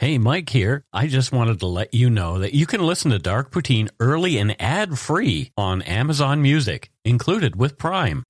Hey, Mike here. I just wanted to let you know that you can listen to Dark Poutine early and ad-free on Amazon Music, included with Prime.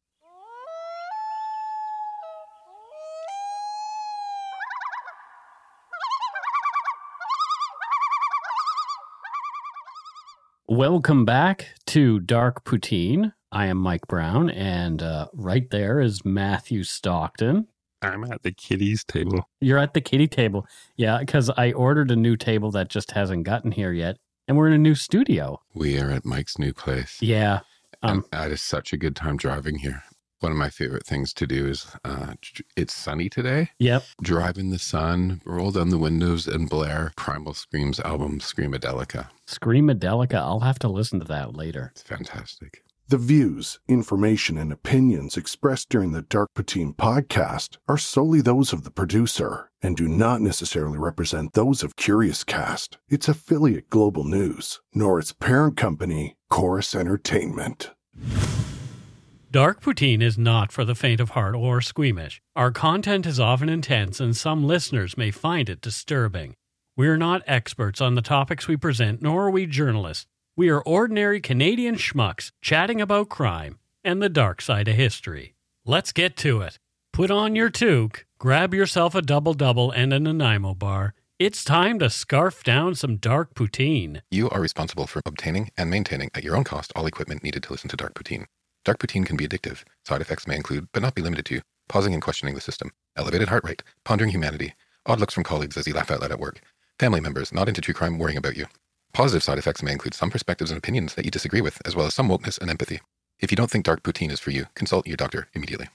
Welcome back to Dark Poutine. I am Mike Brown, and right there is Matthew Stockton. I'm at the kiddies table. You're at the kiddie table. Yeah, because I ordered a new table that just hasn't gotten here yet, and we're in a new studio. We are at Mike's new place. Yeah. I had such a good time driving here. One of my favorite things to do is, it's sunny today. Yep. Drive in the sun, roll down the windows, and blare Primal Scream's album, Screamadelica. Screamadelica. I'll have to listen to that later. It's fantastic. The views, information, and opinions expressed during the Dark Poutine podcast are solely those of the producer and do not necessarily represent those of Curious Cast, its affiliate Global News, nor its parent company, Chorus Entertainment. Dark Poutine is not for the faint of heart or squeamish. Our content is often intense, and some listeners may find it disturbing. We are not experts on the topics we present, nor are we journalists. We are ordinary Canadian schmucks chatting about crime and the dark side of history. Let's get to it. Put on your toque, grab yourself a double-double and a Nanaimo bar. It's time to scarf down some Dark Poutine. You are responsible for obtaining and maintaining at your own cost all equipment needed to listen to Dark Poutine. Dark Poutine can be addictive. Side effects may include, but not be limited to, pausing and questioning the system, elevated heart rate, pondering humanity, odd looks from colleagues as you laugh out loud at work, family members not into true crime worrying about you. Positive side effects may include some perspectives and opinions that you disagree with, as well as some wokeness and empathy. If you don't think Dark Poutine is for you, consult your doctor immediately.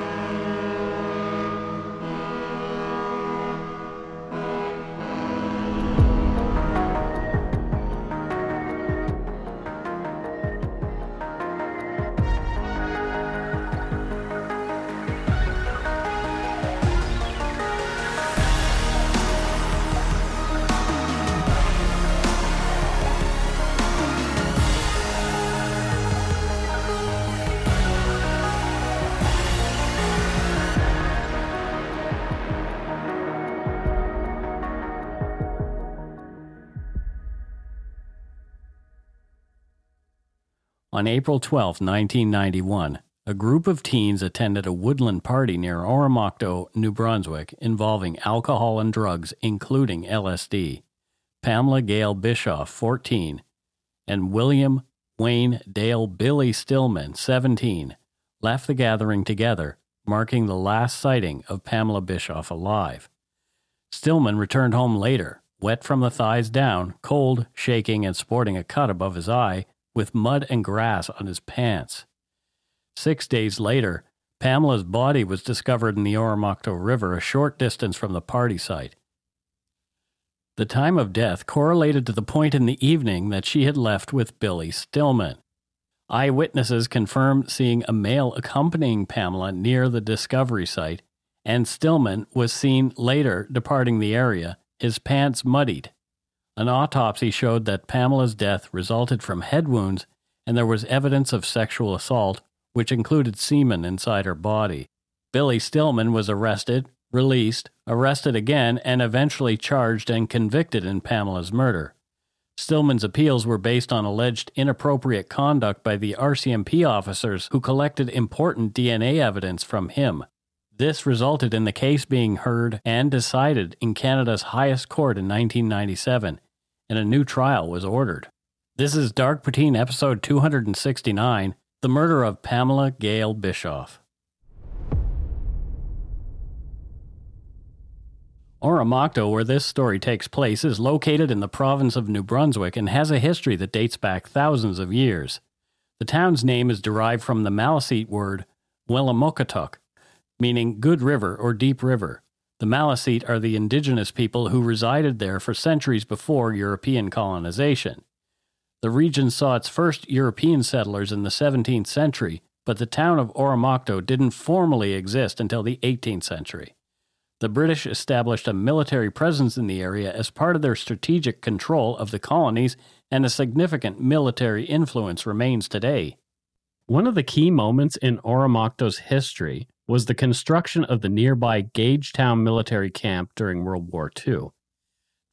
On April 12, 1991, a group of teens attended a woodland party near Oromocto, New Brunswick, involving alcohol and drugs, including LSD. Pamela Gail Bischoff, 14, and William Wayne Dale Billy Stillman, 17, left the gathering together, marking the last sighting of Pamela Bischoff alive. Stillman returned home later, wet from the thighs down, cold, shaking, and sporting a cut above his eye, with mud and grass on his pants. 6 days later, Pamela's body was discovered in the Oromocto River a short distance from the party site. The time of death correlated to the point in the evening that she had left with Billy Stillman. Eyewitnesses confirmed seeing a male accompanying Pamela near the discovery site, and Stillman was seen later departing the area, his pants muddied. An autopsy showed that Pamela's death resulted from head wounds, and there was evidence of sexual assault, which included semen inside her body. Billy Stillman was arrested, released, arrested again, and eventually charged and convicted in Pamela's murder. Stillman's appeals were based on alleged inappropriate conduct by the RCMP officers who collected important DNA evidence from him. This resulted in the case being heard and decided in Canada's highest court in 1997, and a new trial was ordered. This is Dark Poutine episode 269, The Murder of Pamela Gail Bischoff. Oromocto, where this story takes place, is located in the province of New Brunswick and has a history that dates back thousands of years. The town's name is derived from the Maliseet word Willamokatuk, meaning good river or deep river. The Maliseet are the indigenous people who resided there for centuries before European colonization. The region saw its first European settlers in the 17th century, but the town of Oromocto didn't formally exist until the 18th century. The British established a military presence in the area as part of their strategic control of the colonies, and a significant military influence remains today. One of the key moments in Oromocto's history was the construction of the nearby Gagetown military camp during World War II.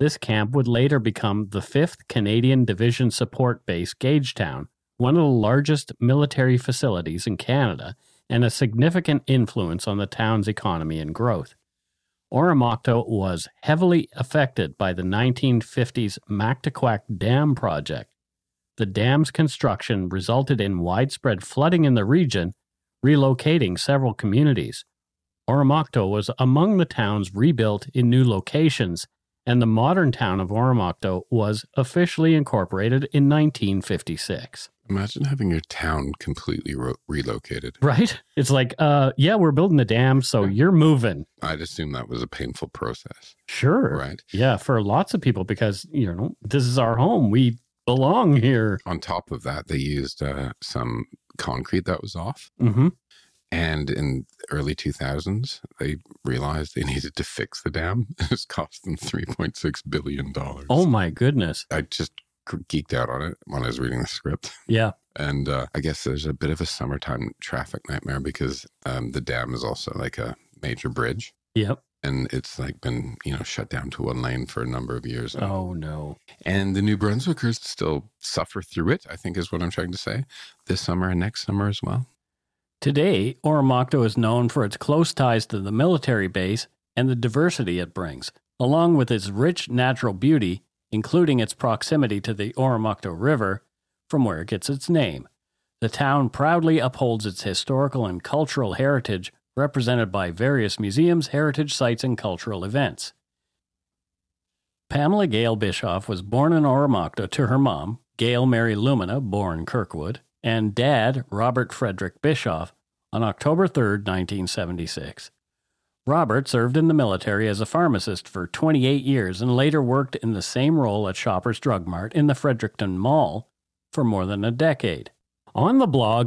This camp would later become the 5th Canadian Division Support Base Gagetown, one of the largest military facilities in Canada and a significant influence on the town's economy and growth. Oromocto was heavily affected by the 1950s Mactaquac Dam project. The dam's construction resulted in widespread flooding in the region, relocating several communities. Oromocto was among the towns rebuilt in new locations, and the modern town of Oromocto was officially incorporated in 1956. Imagine having your town completely relocated. Right? It's like, yeah, we're building a dam, so you're moving. I'd assume that was a painful process. Sure. Right. Yeah, for lots of people, because, this is our home. We belong here. On top of that, they used some concrete that was off. Mm-hmm. And in the early 2000s, they realized they needed to fix the dam. It's cost them $3.6 billion. Oh, my goodness. I just geeked out on it when I was reading the script. Yeah. And I guess there's a bit of a summertime traffic nightmare because the dam is also like a major bridge. Yep. And it's like been, shut down to one lane for a number of years. Oh, no. And the New Brunswickers still suffer through it, I think is what I'm trying to say, this summer and next summer as well. Today, Oromocto is known for its close ties to the military base and the diversity it brings, along with its rich natural beauty, including its proximity to the Oromocto River, from where it gets its name. The town proudly upholds its historical and cultural heritage, represented by various museums, heritage sites, and cultural events. Pamela Gale Bischoff was born in Oromocto to her mom, Gale Mary Lumina, born Kirkwood, and dad, Robert Frederick Bischoff, on October 3, 1976. Robert served in the military as a pharmacist for 28 years and later worked in the same role at Shoppers Drug Mart in the Fredericton Mall for more than a decade. On the blog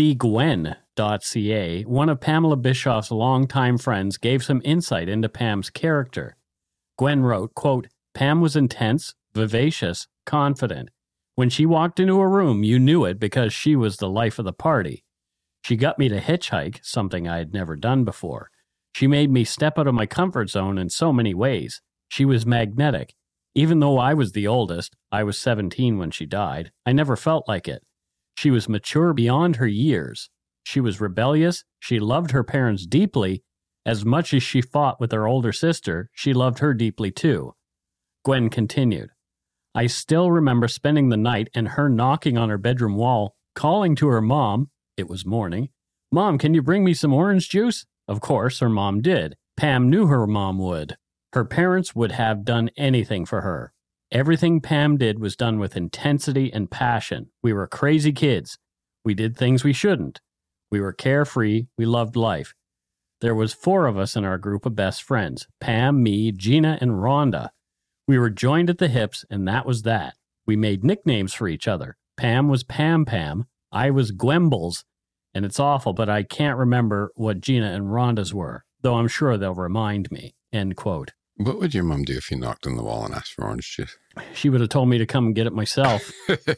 nbgwen.ca, one of Pamela Bischoff's longtime friends gave some insight into Pam's character. Gwen wrote, quote, "Pam was intense, vivacious, confident. When she walked into a room, you knew it because she was the life of the party. She got me to hitchhike, something I had never done before. She made me step out of my comfort zone in so many ways. She was magnetic. Even though I was the oldest, I was 17 when she died, I never felt like it. She was mature beyond her years. She was rebellious. She loved her parents deeply. As much as she fought with her older sister, she loved her deeply too." Gwen continued, "I still remember spending the night and her knocking on her bedroom wall, calling to her mom, it was morning, 'Mom, can you bring me some orange juice?' Of course, her mom did. Pam knew her mom would. Her parents would have done anything for her. Everything Pam did was done with intensity and passion. We were crazy kids. We did things we shouldn't. We were carefree. We loved life. There was 4 of us in our group of best friends, Pam, me, Gina, and Rhonda. We were joined at the hips, and that was that. We made nicknames for each other. Pam was Pam Pam. I was Gwembles. And it's awful, but I can't remember what Gina and Rhonda's were, though I'm sure they'll remind me." End quote. What would your mom do if you knocked on the wall and asked for orange juice? She would have told me to come and get it myself.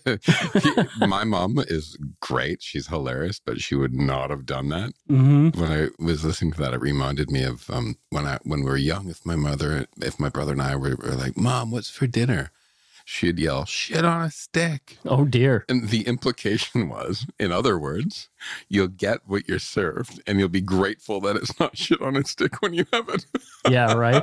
My mom is great. She's hilarious, but she would not have done that. Mm-hmm. When I was listening to that, it reminded me of when we were young, if my brother and I were like, "Mom, what's for dinner?" She'd yell, "Shit on a stick." Oh, dear. And the implication was, in other words, you'll get what you're served and you'll be grateful that it's not shit on a stick when you have it. Yeah, right.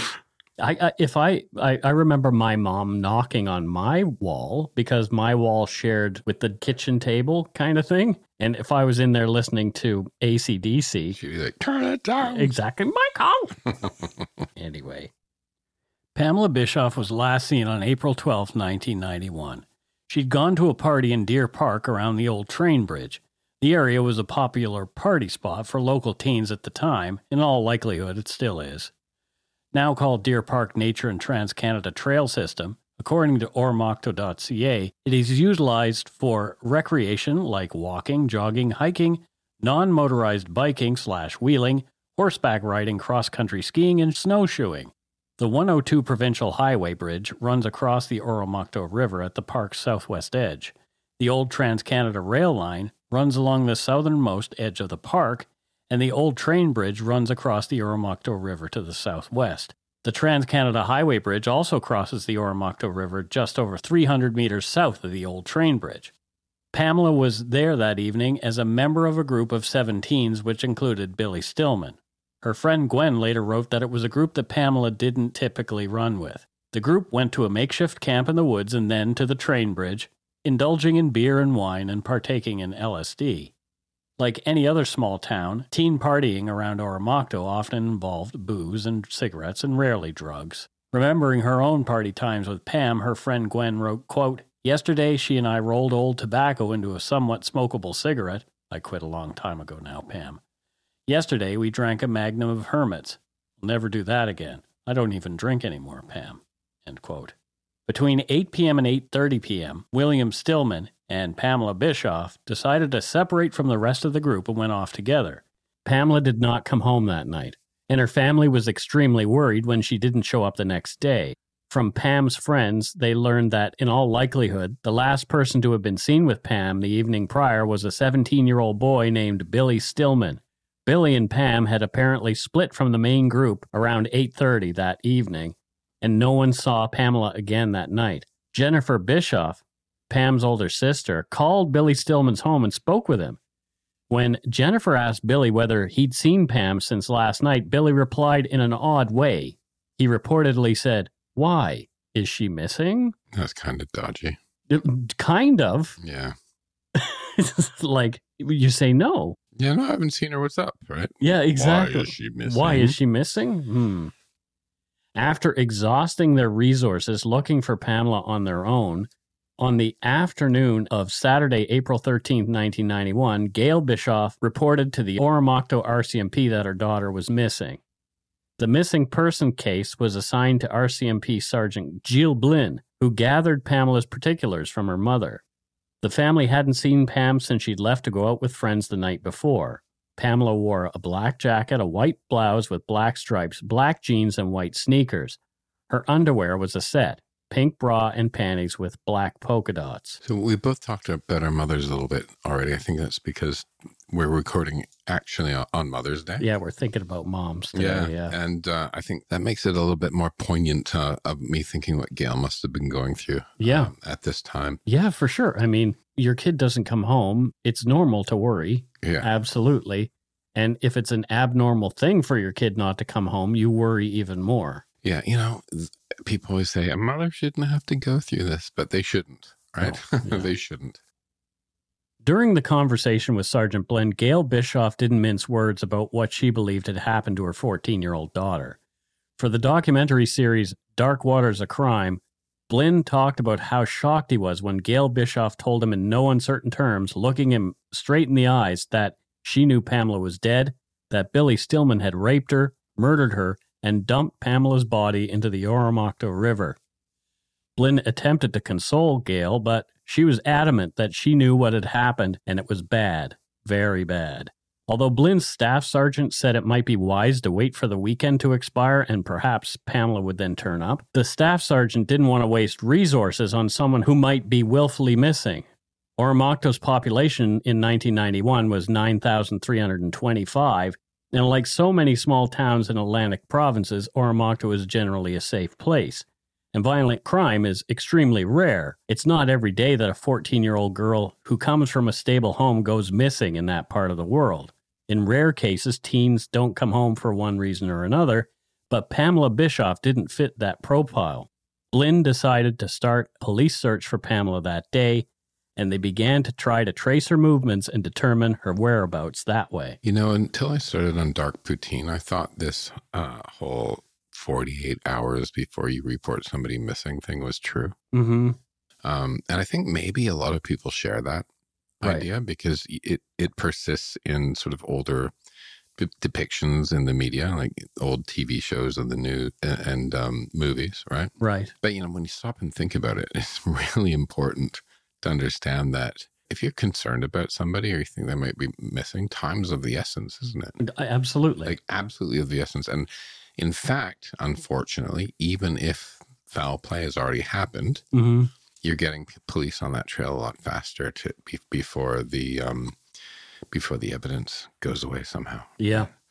I remember my mom knocking on my wall because my wall shared with the kitchen table kind of thing. And if I was in there listening to AC/DC, she'd be like, "Turn it down." Exactly. Michael. Anyway. Pamela Bischoff was last seen on April 12, 1991. She'd gone to a party in Deer Park around the old train bridge. The area was a popular party spot for local teens at the time. In all likelihood, it still is. Now called Deer Park Nature and Trans-Canada Trail System, according to oromocto.ca, it is utilized for recreation like walking, jogging, hiking, non-motorized biking/wheeling, horseback riding, cross-country skiing, and snowshoeing. The 102 Provincial Highway Bridge runs across the Oromocto River at the park's southwest edge. The old Trans-Canada Rail Line runs along the southernmost edge of the park, and the old train bridge runs across the Oromocto River to the southwest. The Trans-Canada Highway Bridge also crosses the Oromocto River just over 300 meters south of the old train bridge. Pamela was there that evening as a member of a group of 7 teens, which included Billy Stillman. Her friend Gwen later wrote that it was a group that Pamela didn't typically run with. The group went to a makeshift camp in the woods and then to the train bridge, indulging in beer and wine and partaking in LSD. Like any other small town, teen partying around Oromocto often involved booze and cigarettes and rarely drugs. Remembering her own party times with Pam, her friend Gwen wrote, quote, "Yesterday she and I rolled old tobacco into a somewhat smokable cigarette. I quit a long time ago now, Pam. Yesterday we drank a magnum of Hermits. We'll never do that again. I don't even drink anymore, Pam." End quote. Between 8 p.m. and 8:30 p.m., William Stillman and Pamela Bischoff decided to separate from the rest of the group and went off together. Pamela did not come home that night, and her family was extremely worried when she didn't show up the next day. From Pam's friends, they learned that, in all likelihood, the last person to have been seen with Pam the evening prior was a 17-year-old boy named Billy Stillman. Billy and Pam had apparently split from the main group around 8:30 that evening, and no one saw Pamela again that night. Jennifer Bischoff, Pam's older sister, called Billy Stillman's home and spoke with him. When Jennifer asked Billy whether he'd seen Pam since last night, Billy replied in an odd way. He reportedly said, "Why? Is she missing?" That's kind of dodgy. Kind of. Yeah. Like, you say no. Yeah, no, I haven't seen her. What's up, right? Yeah, exactly. Why is she missing? Why is she missing? After exhausting their resources looking for Pamela on their own, on the afternoon of Saturday, April 13th, 1991, Gail Bischoff reported to the Oromocto RCMP that her daughter was missing. The missing person case was assigned to RCMP Sergeant Gilles Blin, who gathered Pamela's particulars from her mother. The family hadn't seen Pam since she'd left to go out with friends the night before. Pamela wore a black jacket, a white blouse with black stripes, black jeans, and white sneakers. Her underwear was a set, pink bra and panties with black polka dots. So we both talked about our mothers a little bit already. I think that's because we're recording actually on Mother's Day. Yeah, we're thinking about moms today. Yeah. And I think that makes it a little bit more poignant of me thinking what Gail must have been going through at this time. Yeah, for sure. I mean, your kid doesn't come home. It's normal to worry. Yeah. Absolutely. And if it's an abnormal thing for your kid not to come home, you worry even more. Yeah, people always say a mother shouldn't have to go through this, but they shouldn't, right? No, yeah. They shouldn't. During the conversation with Sergeant Blin, Gail Bischoff didn't mince words about what she believed had happened to her 14-year-old daughter. For the documentary series Dark Waters: A Crime, Blin talked about how shocked he was when Gail Bischoff told him in no uncertain terms, looking him straight in the eyes, that she knew Pamela was dead, that Billy Stillman had raped her, murdered her, and dumped Pamela's body into the Oromocto River. Blin attempted to console Gail, but she was adamant that she knew what had happened, and it was bad, very bad. Although Blin's staff sergeant said it might be wise to wait for the weekend to expire and perhaps Pamela would then turn up, the staff sergeant didn't want to waste resources on someone who might be willfully missing. Oromocto's population in 1991 was 9,325, and like so many small towns in Atlantic provinces, Oromocto is generally a safe place. And violent crime is extremely rare. It's not every day that a 14-year-old girl who comes from a stable home goes missing in that part of the world. In rare cases, teens don't come home for one reason or another, but Pamela Bischoff didn't fit that profile. Blin decided to start a police search for Pamela that day, and they began to try to trace her movements and determine her whereabouts that way. Until I started on Dark Poutine, I thought this whole 48 hours before you report somebody missing thing was true. Mm-hmm. And I think maybe a lot of people share that idea because it persists in sort of older depictions in the media, like old TV shows and the news and movies, right? Right. But, when you stop and think about it, it's really important to understand that if you're concerned about somebody or you think they might be missing, time's of the essence, isn't it? Absolutely. Like absolutely of the essence. And in fact, unfortunately, even if foul play has already happened, mm-hmm. you're getting police on that trail a lot faster before the evidence goes away somehow. Yeah.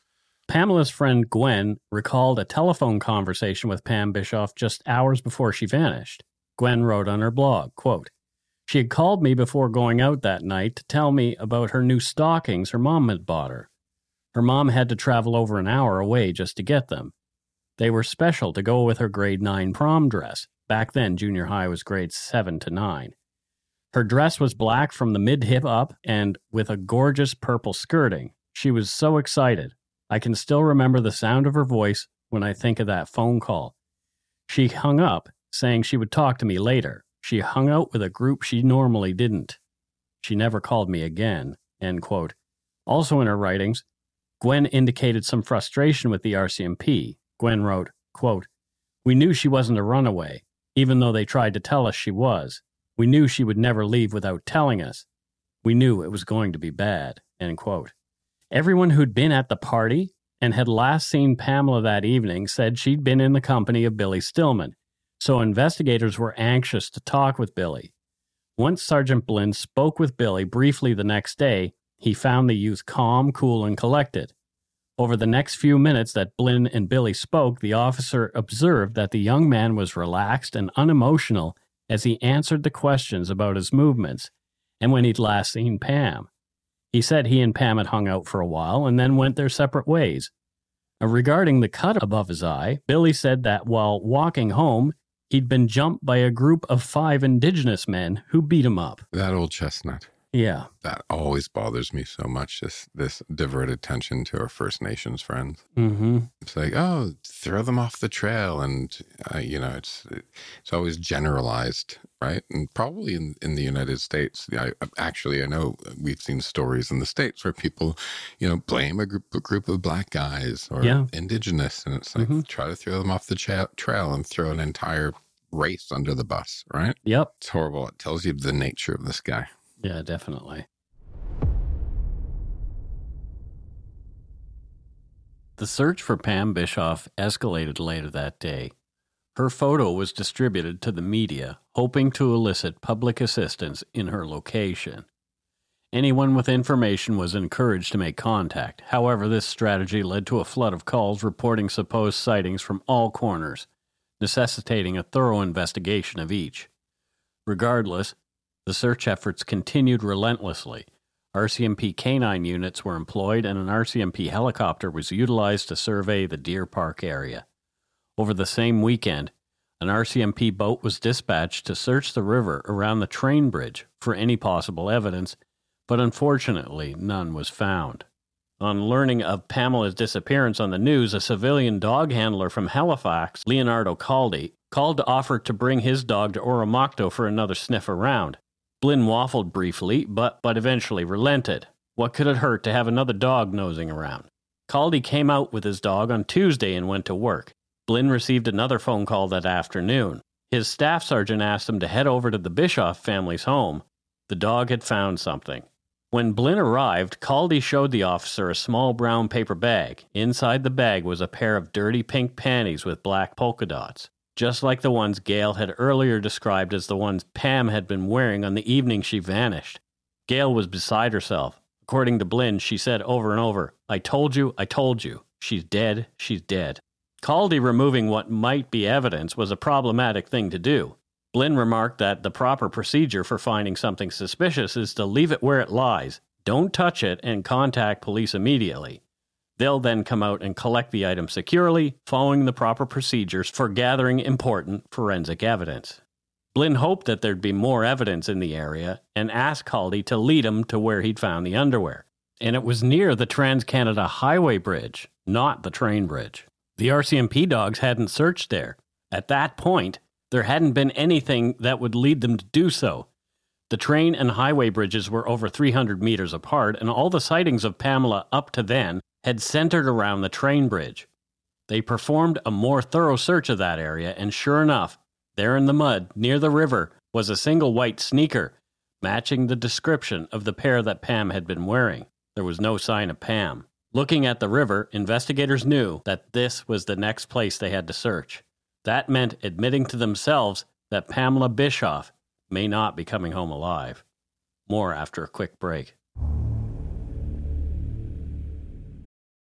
Pamela's friend Gwen recalled a telephone conversation with Pam Bischoff just hours before she vanished. Gwen wrote on her blog, quote, "She had called me before going out that night to tell me about her new stockings her mom had bought her. Her mom had to travel over an hour away just to get them. They were special to go with her grade 9 prom dress. Back then, junior high was grades 7 to 9. Her dress was black from the mid-hip up and with a gorgeous purple skirting. She was so excited. I can still remember the sound of her voice when I think of that phone call. She hung up, saying she would talk to me later. She hung out with a group she normally didn't. She never called me again." End quote. Also in her writings, Gwen indicated some frustration with the RCMP. Gwen wrote, quote, "We knew she wasn't a runaway, even though they tried to tell us she was. We knew she would never leave without telling us. We knew it was going to be bad." End quote. Everyone who'd been at the party and had last seen Pamela that evening said she'd been in the company of Billy Stillman, so investigators were anxious to talk with Billy. Once Sergeant Blinn spoke with Billy briefly the next day, he found the youth calm, cool, and collected. Over the next few minutes that Blinn and Billy spoke, the officer observed that the young man was relaxed and unemotional as he answered the questions about his movements and when he'd last seen Pam. He said he and Pam had hung out for a while and then went their separate ways. Regarding the cut above his eye, Billy said that while walking home, he'd been jumped by a group of 5 indigenous men who beat him up. That old chestnut. Yeah. That always bothers me so much, this diverted attention to our First Nations friends. Mm-hmm. It's like, oh, throw them off the trail. And, it's always generalized, right? And probably in the United States, I know we've seen stories in the States where people, blame a group of black guys or indigenous. And it's like, try to throw them off the trail and throw an entire race under the bus, right? Yep. It's horrible. It tells you the nature of this guy. Yeah, definitely. The search for Pam Bischoff escalated later that day. Her photo was distributed to the media, hoping to elicit public assistance in her location. Anyone with information was encouraged to make contact. However, this strategy led to a flood of calls reporting supposed sightings from all corners, necessitating a thorough investigation of each. Regardless, the search efforts continued relentlessly. RCMP canine units were employed and an RCMP helicopter was utilized to survey the Deer Park area. Over the same weekend, an RCMP boat was dispatched to search the river around the train bridge for any possible evidence, but unfortunately none was found. On learning of Pamela's disappearance on the news, a civilian dog handler from Halifax, Leonardo Caldi, called to offer to bring his dog to Oromocto for another sniff around. Blinn waffled briefly, but eventually relented. What could it hurt to have another dog nosing around? Caldi came out with his dog on Tuesday and went to work. Blinn received another phone call that afternoon. His staff sergeant asked him to head over to the Bischoff family's home. The dog had found something. When Blinn arrived, Caldi showed the officer a small brown paper bag. Inside the bag was a pair of dirty pink panties with black polka dots, just like the ones Gail had earlier described as the ones Pam had been wearing on the evening she vanished. Gail was beside herself. According to Blinn, she said over and over, I told you, she's dead, she's dead." Caldi removing what might be evidence was a problematic thing to do. Blinn remarked that the proper procedure for finding something suspicious is to leave it where it lies, don't touch it, and contact police immediately. They'll then come out and collect the item securely, following the proper procedures for gathering important forensic evidence. Blinn hoped that there'd be more evidence in the area and asked Caldi to lead him to where he'd found the underwear. And it was near the Trans-Canada Highway Bridge, not the train bridge. The RCMP dogs hadn't searched there. At that point, there hadn't been anything that would lead them to do so. The train and highway bridges were over 300 meters apart, and all the sightings of Pamela up to then had centered around the train bridge. They performed a more thorough search of that area, and sure enough, there in the mud, near the river, was a single white sneaker, matching the description of the pair that Pam had been wearing. There was no sign of Pam. Looking at the river, investigators knew that this was the next place they had to search. That meant admitting to themselves that Pamela Bischoff may not be coming home alive. More after a quick break.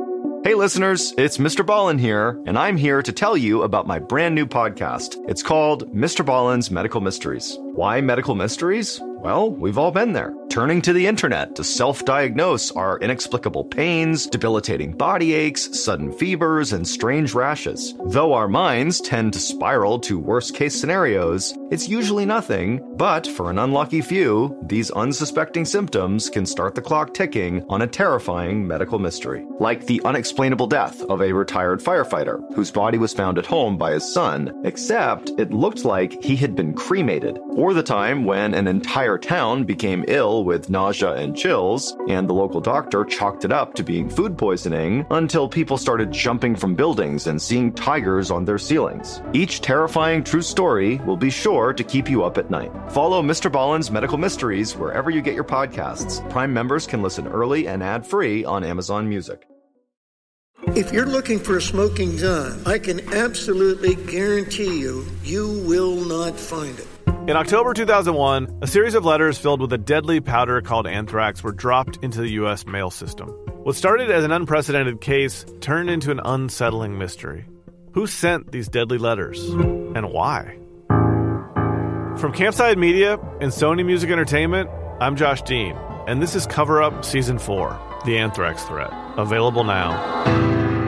Hey listeners, it's Mr. Ballin here, and I'm here to tell you about my brand new podcast. It's called Mr. Ballin's Medical Mysteries. Why medical mysteries? Well, we've all been there, turning to the internet to self-diagnose our inexplicable pains, debilitating body aches, sudden fevers, and strange rashes. Though our minds tend to spiral to worst-case scenarios, it's usually nothing, but for an unlucky few, these unsuspecting symptoms can start the clock ticking on a terrifying medical mystery. Like the unexplainable death of a retired firefighter whose body was found at home by his son, except it looked like he had been cremated. Or the time when an entire town became ill with nausea and chills, and the local doctor chalked it up to being food poisoning until people started jumping from buildings and seeing tigers on their ceilings. Each terrifying true story will be sure to keep you up at night. Follow Mr. Ballin's Medical Mysteries wherever you get your podcasts. Prime members can listen early and ad-free on Amazon Music. If you're looking for a smoking gun, I can absolutely guarantee you will not find it. In October 2001, a series of letters filled with a deadly powder called anthrax were dropped into the U.S. mail system. What started as an unprecedented case turned into an unsettling mystery. Who sent these deadly letters? And why? From Campside Media and Sony Music Entertainment, I'm Josh Dean, and this is Cover Up Season 4, The Anthrax Threat. Available now.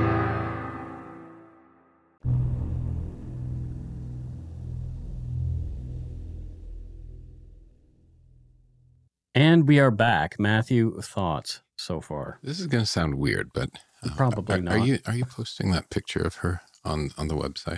And we are back. Matthew, thoughts so far? This is going to sound weird, but probably not. Are you posting that picture of her on the website?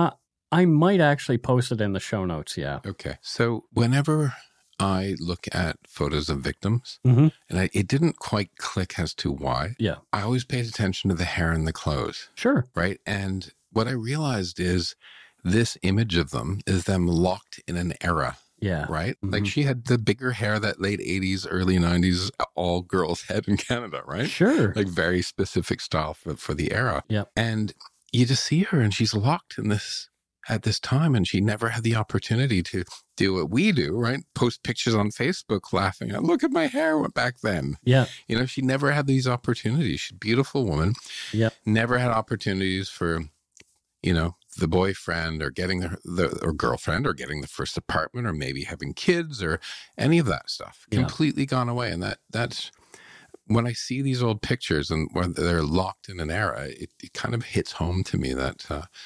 I might actually post it in the show notes. Yeah. Okay. So whenever I look at photos of victims, Mm-hmm. and it didn't quite click as to why. Yeah. I always paid attention to the hair and the clothes. Sure. Right. And what I realized is this image of them is them locked in an era. Yeah. Right? Mm-hmm. Like she had the bigger hair that late 80s, early 90s, all girls had in Canada, right? Sure. Like very specific style for the era. Yeah. And you just see her and she's locked in this at this time, and she never had the opportunity to do what we do, right? Post pictures on Facebook laughing at, look at my hair back then. Yeah. You know, she never had these opportunities. She's a beautiful woman. Yeah. Never had opportunities for, you know, the boyfriend or getting or girlfriend or getting the first apartment or maybe having kids or any of that stuff. Yeah. Completely gone away. And that's when I see these old pictures and where they're locked in an era, it kind of hits home to me that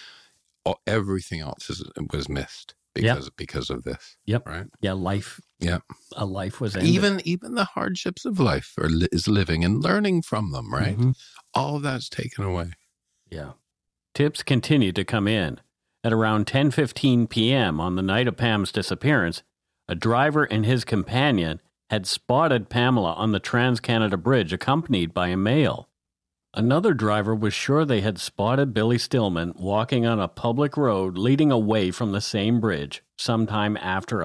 everything else was missed because of this. Yep. Right. Yeah. Life. Yeah. A life was ended. Even the hardships of life is living and learning from them. Right. Mm-hmm. All of that's taken away. Yeah. Tips continued to come in. At around 10:15 p.m. on the night of Pam's disappearance, a driver and his companion had spotted Pamela on the Trans-Canada Bridge accompanied by a male. Another driver was sure they had spotted Billy Stillman walking on a public road leading away from the same bridge sometime after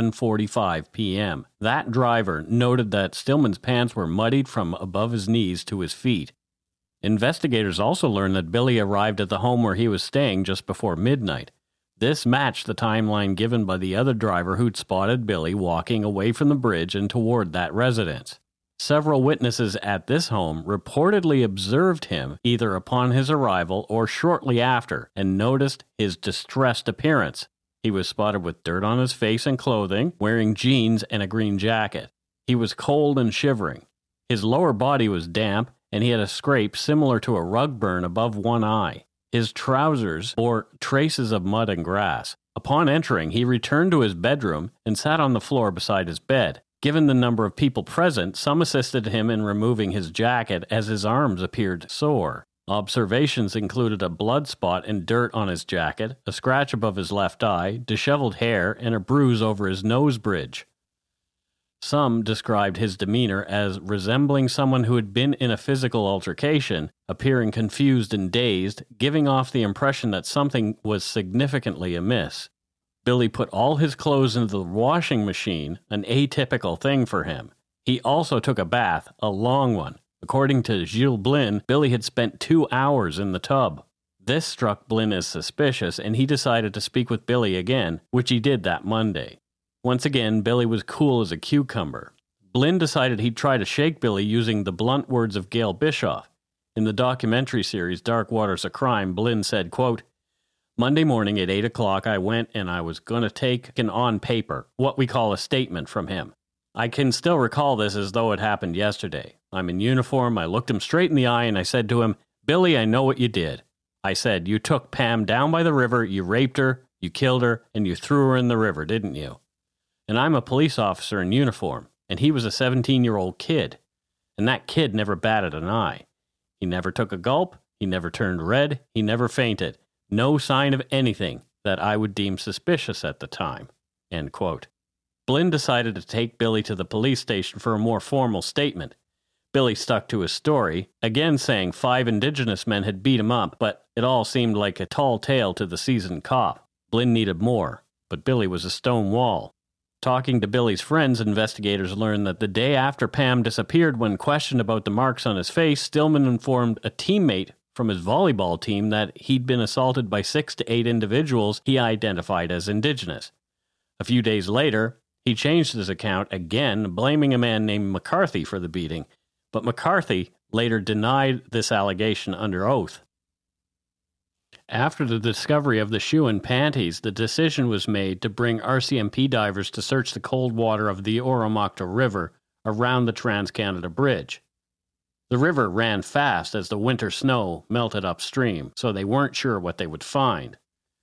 11:45 p.m. That driver noted that Stillman's pants were muddied from above his knees to his feet. Investigators also learned that Billy arrived at the home where he was staying just before midnight. This matched the timeline given by the other driver who'd spotted Billy walking away from the bridge and toward that residence. Several witnesses at this home reportedly observed him either upon his arrival or shortly after and noticed his distressed appearance. He was spotted with dirt on his face and clothing, wearing jeans and a green jacket. He was cold and shivering. His lower body was damp, and he had a scrape similar to a rug burn above one eye. His trousers bore traces of mud and grass. Upon entering, he returned to his bedroom and sat on the floor beside his bed. Given the number of people present, some assisted him in removing his jacket as his arms appeared sore. Observations included a blood spot and dirt on his jacket, a scratch above his left eye, disheveled hair, and a bruise over his nose bridge. Some described his demeanor as resembling someone who had been in a physical altercation, appearing confused and dazed, giving off the impression that something was significantly amiss. Billy put all his clothes into the washing machine, an atypical thing for him. He also took a bath, a long one. According to Gilles Blin, Billy had spent 2 hours in the tub. This struck Blin as suspicious, and he decided to speak with Billy again, which he did that Monday. Once again, Billy was cool as a cucumber. Blin decided he'd try to shake Billy using the blunt words of Gail Bischoff. In the documentary series Dark Waters of Crime, Blinn said, quote, "Monday morning at 8 o'clock, I went and I was going to take an on paper, what we call a statement from him. I can still recall this as though it happened yesterday. I'm in uniform. I looked him straight in the eye and I said to him, 'Billy, I know what you did.' I said, 'You took Pam down by the river, you raped her, you killed her, and you threw her in the river, didn't you?' And I'm a police officer in uniform, and he was a 17-year-old kid. And that kid never batted an eye. He never took a gulp, he never turned red, he never fainted. No sign of anything that I would deem suspicious at the time." End quote. Blinn decided to take Billy to the police station for a more formal statement. Billy stuck to his story, again saying 5 Indigenous men had beat him up, but it all seemed like a tall tale to the seasoned cop. Blinn needed more, but Billy was a stone wall. Talking to Billy's friends, investigators learned that the day after Pam disappeared, when questioned about the marks on his face, Stillman informed a teammate from his volleyball team that he'd been assaulted by 6 to 8 individuals he identified as Indigenous. A few days later, he changed his account again, blaming a man named McCarthy for the beating, but McCarthy later denied this allegation under oath. After the discovery of the shoe and panties, the decision was made to bring RCMP divers to search the cold water of the Oromocto River around the Trans-Canada Bridge. The river ran fast as the winter snow melted upstream, so they weren't sure what they would find.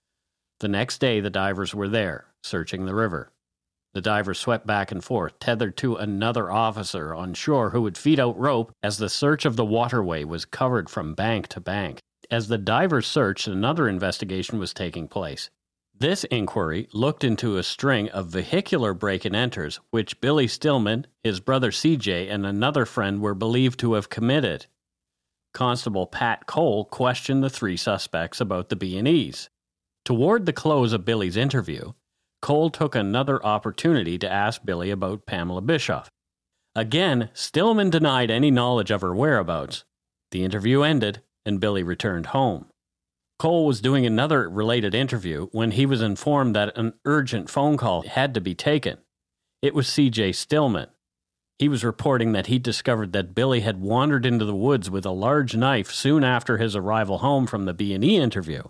The next day, the divers were there, searching the river. The divers swept back and forth, tethered to another officer on shore who would feed out rope as the search of the waterway was covered from bank to bank. As the divers searched, another investigation was taking place. This inquiry looked into a string of vehicular break-and-enters, which Billy Stillman, his brother CJ, and another friend were believed to have committed. Constable Pat Cole questioned the 3 suspects about the B&Es. Toward the close of Billy's interview, Cole took another opportunity to ask Billy about Pamela Bischoff. Again, Stillman denied any knowledge of her whereabouts. The interview ended, and Billy returned home. Cole was doing another related interview when he was informed that an urgent phone call had to be taken. It was CJ Stillman. He was reporting that he discovered that Billy had wandered into the woods with a large knife soon after his arrival home from the B&E interview.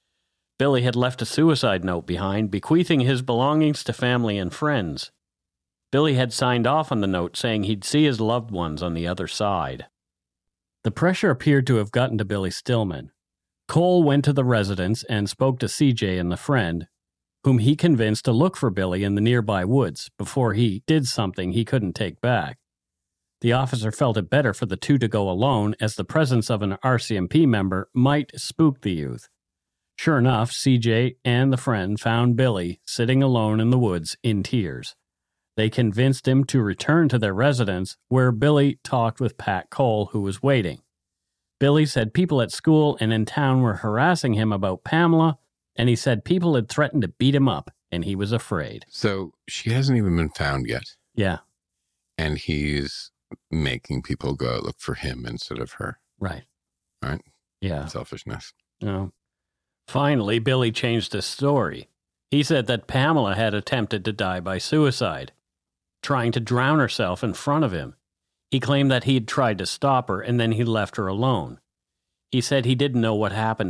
Billy had left a suicide note behind, bequeathing his belongings to family and friends. Billy had signed off on the note saying he'd see his loved ones on the other side. The pressure appeared to have gotten to Billy Stillman. Cole went to the residence and spoke to CJ and the friend, whom he convinced to look for Billy in the nearby woods before he did something he couldn't take back. The officer felt it better for the two to go alone, as the presence of an RCMP member might spook the youth. Sure enough, CJ and the friend found Billy sitting alone in the woods in tears. They convinced him to return to their residence, where Billy talked with Pat Cole, who was waiting. Billy said people at school and in town were harassing him about Pamela, and he said people had threatened to beat him up, and he was afraid. So she hasn't even been found yet. Yeah. And he's making people go look for him instead of her. Right. Right? Yeah. Selfishness. No. Finally, Billy changed his story. He said that Pamela had attempted to die by suicide, trying to drown herself in front of him. He claimed that he'd tried to stop her and then he left her alone. He said he didn't know what happened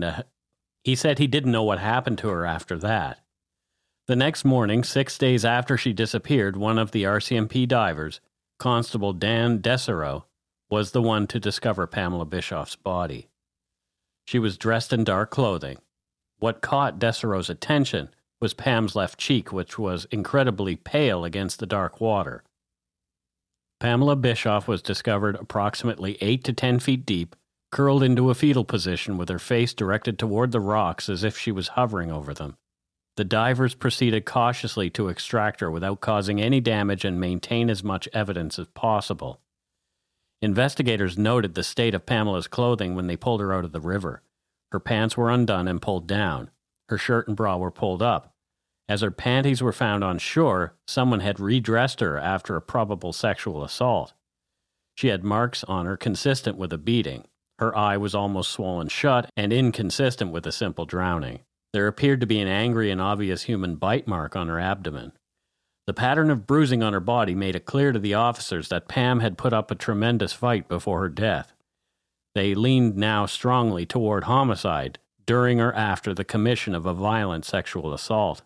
to her after that. The next morning, 6 days after she disappeared, one of the RCMP divers, Constable Dan Desereau, was the one to discover Pamela Bischoff's body. She was dressed in dark clothing. What caught Desereau's attention was Pam's left cheek, which was incredibly pale against the dark water. Pamela Bischoff was discovered approximately 8 to 10 feet deep, curled into a fetal position with her face directed toward the rocks as if she was hovering over them. The divers proceeded cautiously to extract her without causing any damage and maintain as much evidence as possible. Investigators noted the state of Pamela's clothing when they pulled her out of the river. Her pants were undone and pulled down. Her shirt and bra were pulled up. As her panties were found on shore, someone had redressed her after a probable sexual assault. She had marks on her consistent with a beating. Her eye was almost swollen shut and inconsistent with a simple drowning. There appeared to be an angry and obvious human bite mark on her abdomen. The pattern of bruising on her body made it clear to the officers that Pam had put up a tremendous fight before her death. They leaned now strongly toward homicide during or after the commission of a violent sexual assault.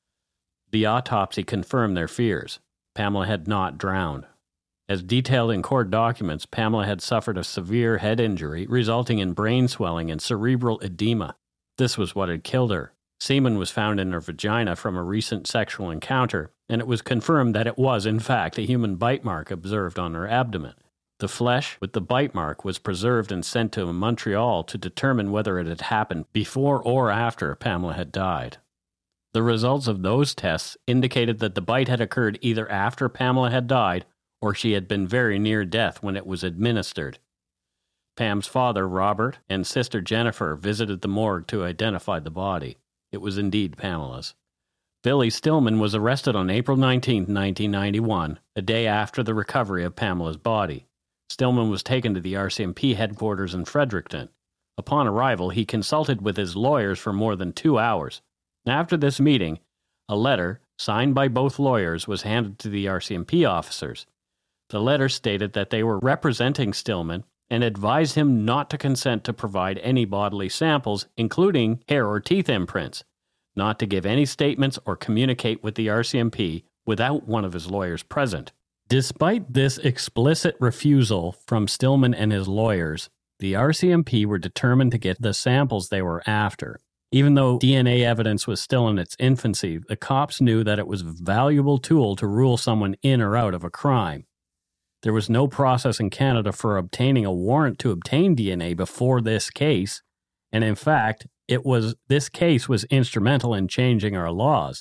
The autopsy confirmed their fears. Pamela had not drowned. As detailed in court documents, Pamela had suffered a severe head injury resulting in brain swelling and cerebral edema. This was what had killed her. Semen was found in her vagina from a recent sexual encounter, and it was confirmed that it was, in fact, a human bite mark observed on her abdomen. The flesh with the bite mark was preserved and sent to Montreal to determine whether it had happened before or after Pamela had died. The results of those tests indicated that the bite had occurred either after Pamela had died or she had been very near death when it was administered. Pam's father, Robert, and sister Jennifer visited the morgue to identify the body. It was indeed Pamela's. Billy Stillman was arrested on April 19, 1991, a day after the recovery of Pamela's body. Stillman was taken to the RCMP headquarters in Fredericton. Upon arrival, he consulted with his lawyers for more than 2 hours. After this meeting, a letter, signed by both lawyers, was handed to the RCMP officers. The letter stated that they were representing Stillman and advised him not to consent to provide any bodily samples, including hair or teeth imprints, not to give any statements or communicate with the RCMP without one of his lawyers present. Despite this explicit refusal from Stillman and his lawyers, the RCMP were determined to get the samples they were after. Even though DNA evidence was still in its infancy, the cops knew that it was a valuable tool to rule someone in or out of a crime. There was no process in Canada for obtaining a warrant to obtain DNA before this case, and in fact, this case was instrumental in changing our laws.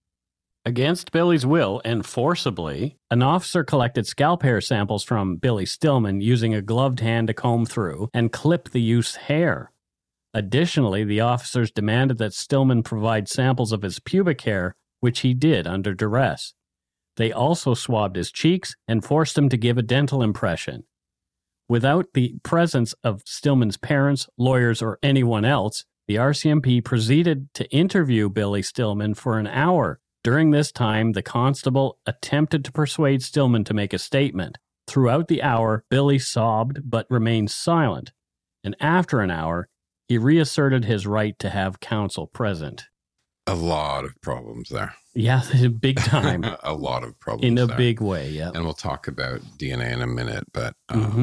Against Billy's will and forcibly, an officer collected scalp hair samples from Billy Stillman using a gloved hand to comb through and clip the youth's hair. Additionally, the officers demanded that Stillman provide samples of his pubic hair, which he did under duress. They also swabbed his cheeks and forced him to give a dental impression. Without the presence of Stillman's parents, lawyers, or anyone else, the RCMP proceeded to interview Billy Stillman for an hour. During this time, the constable attempted to persuade Stillman to make a statement. Throughout the hour, Billy sobbed but remained silent, and after an hour, he reasserted his right to have counsel present. A lot of problems there. Yeah, big time. A lot of problems in a there. big way, yeah. And we'll talk about DNA in a minute, but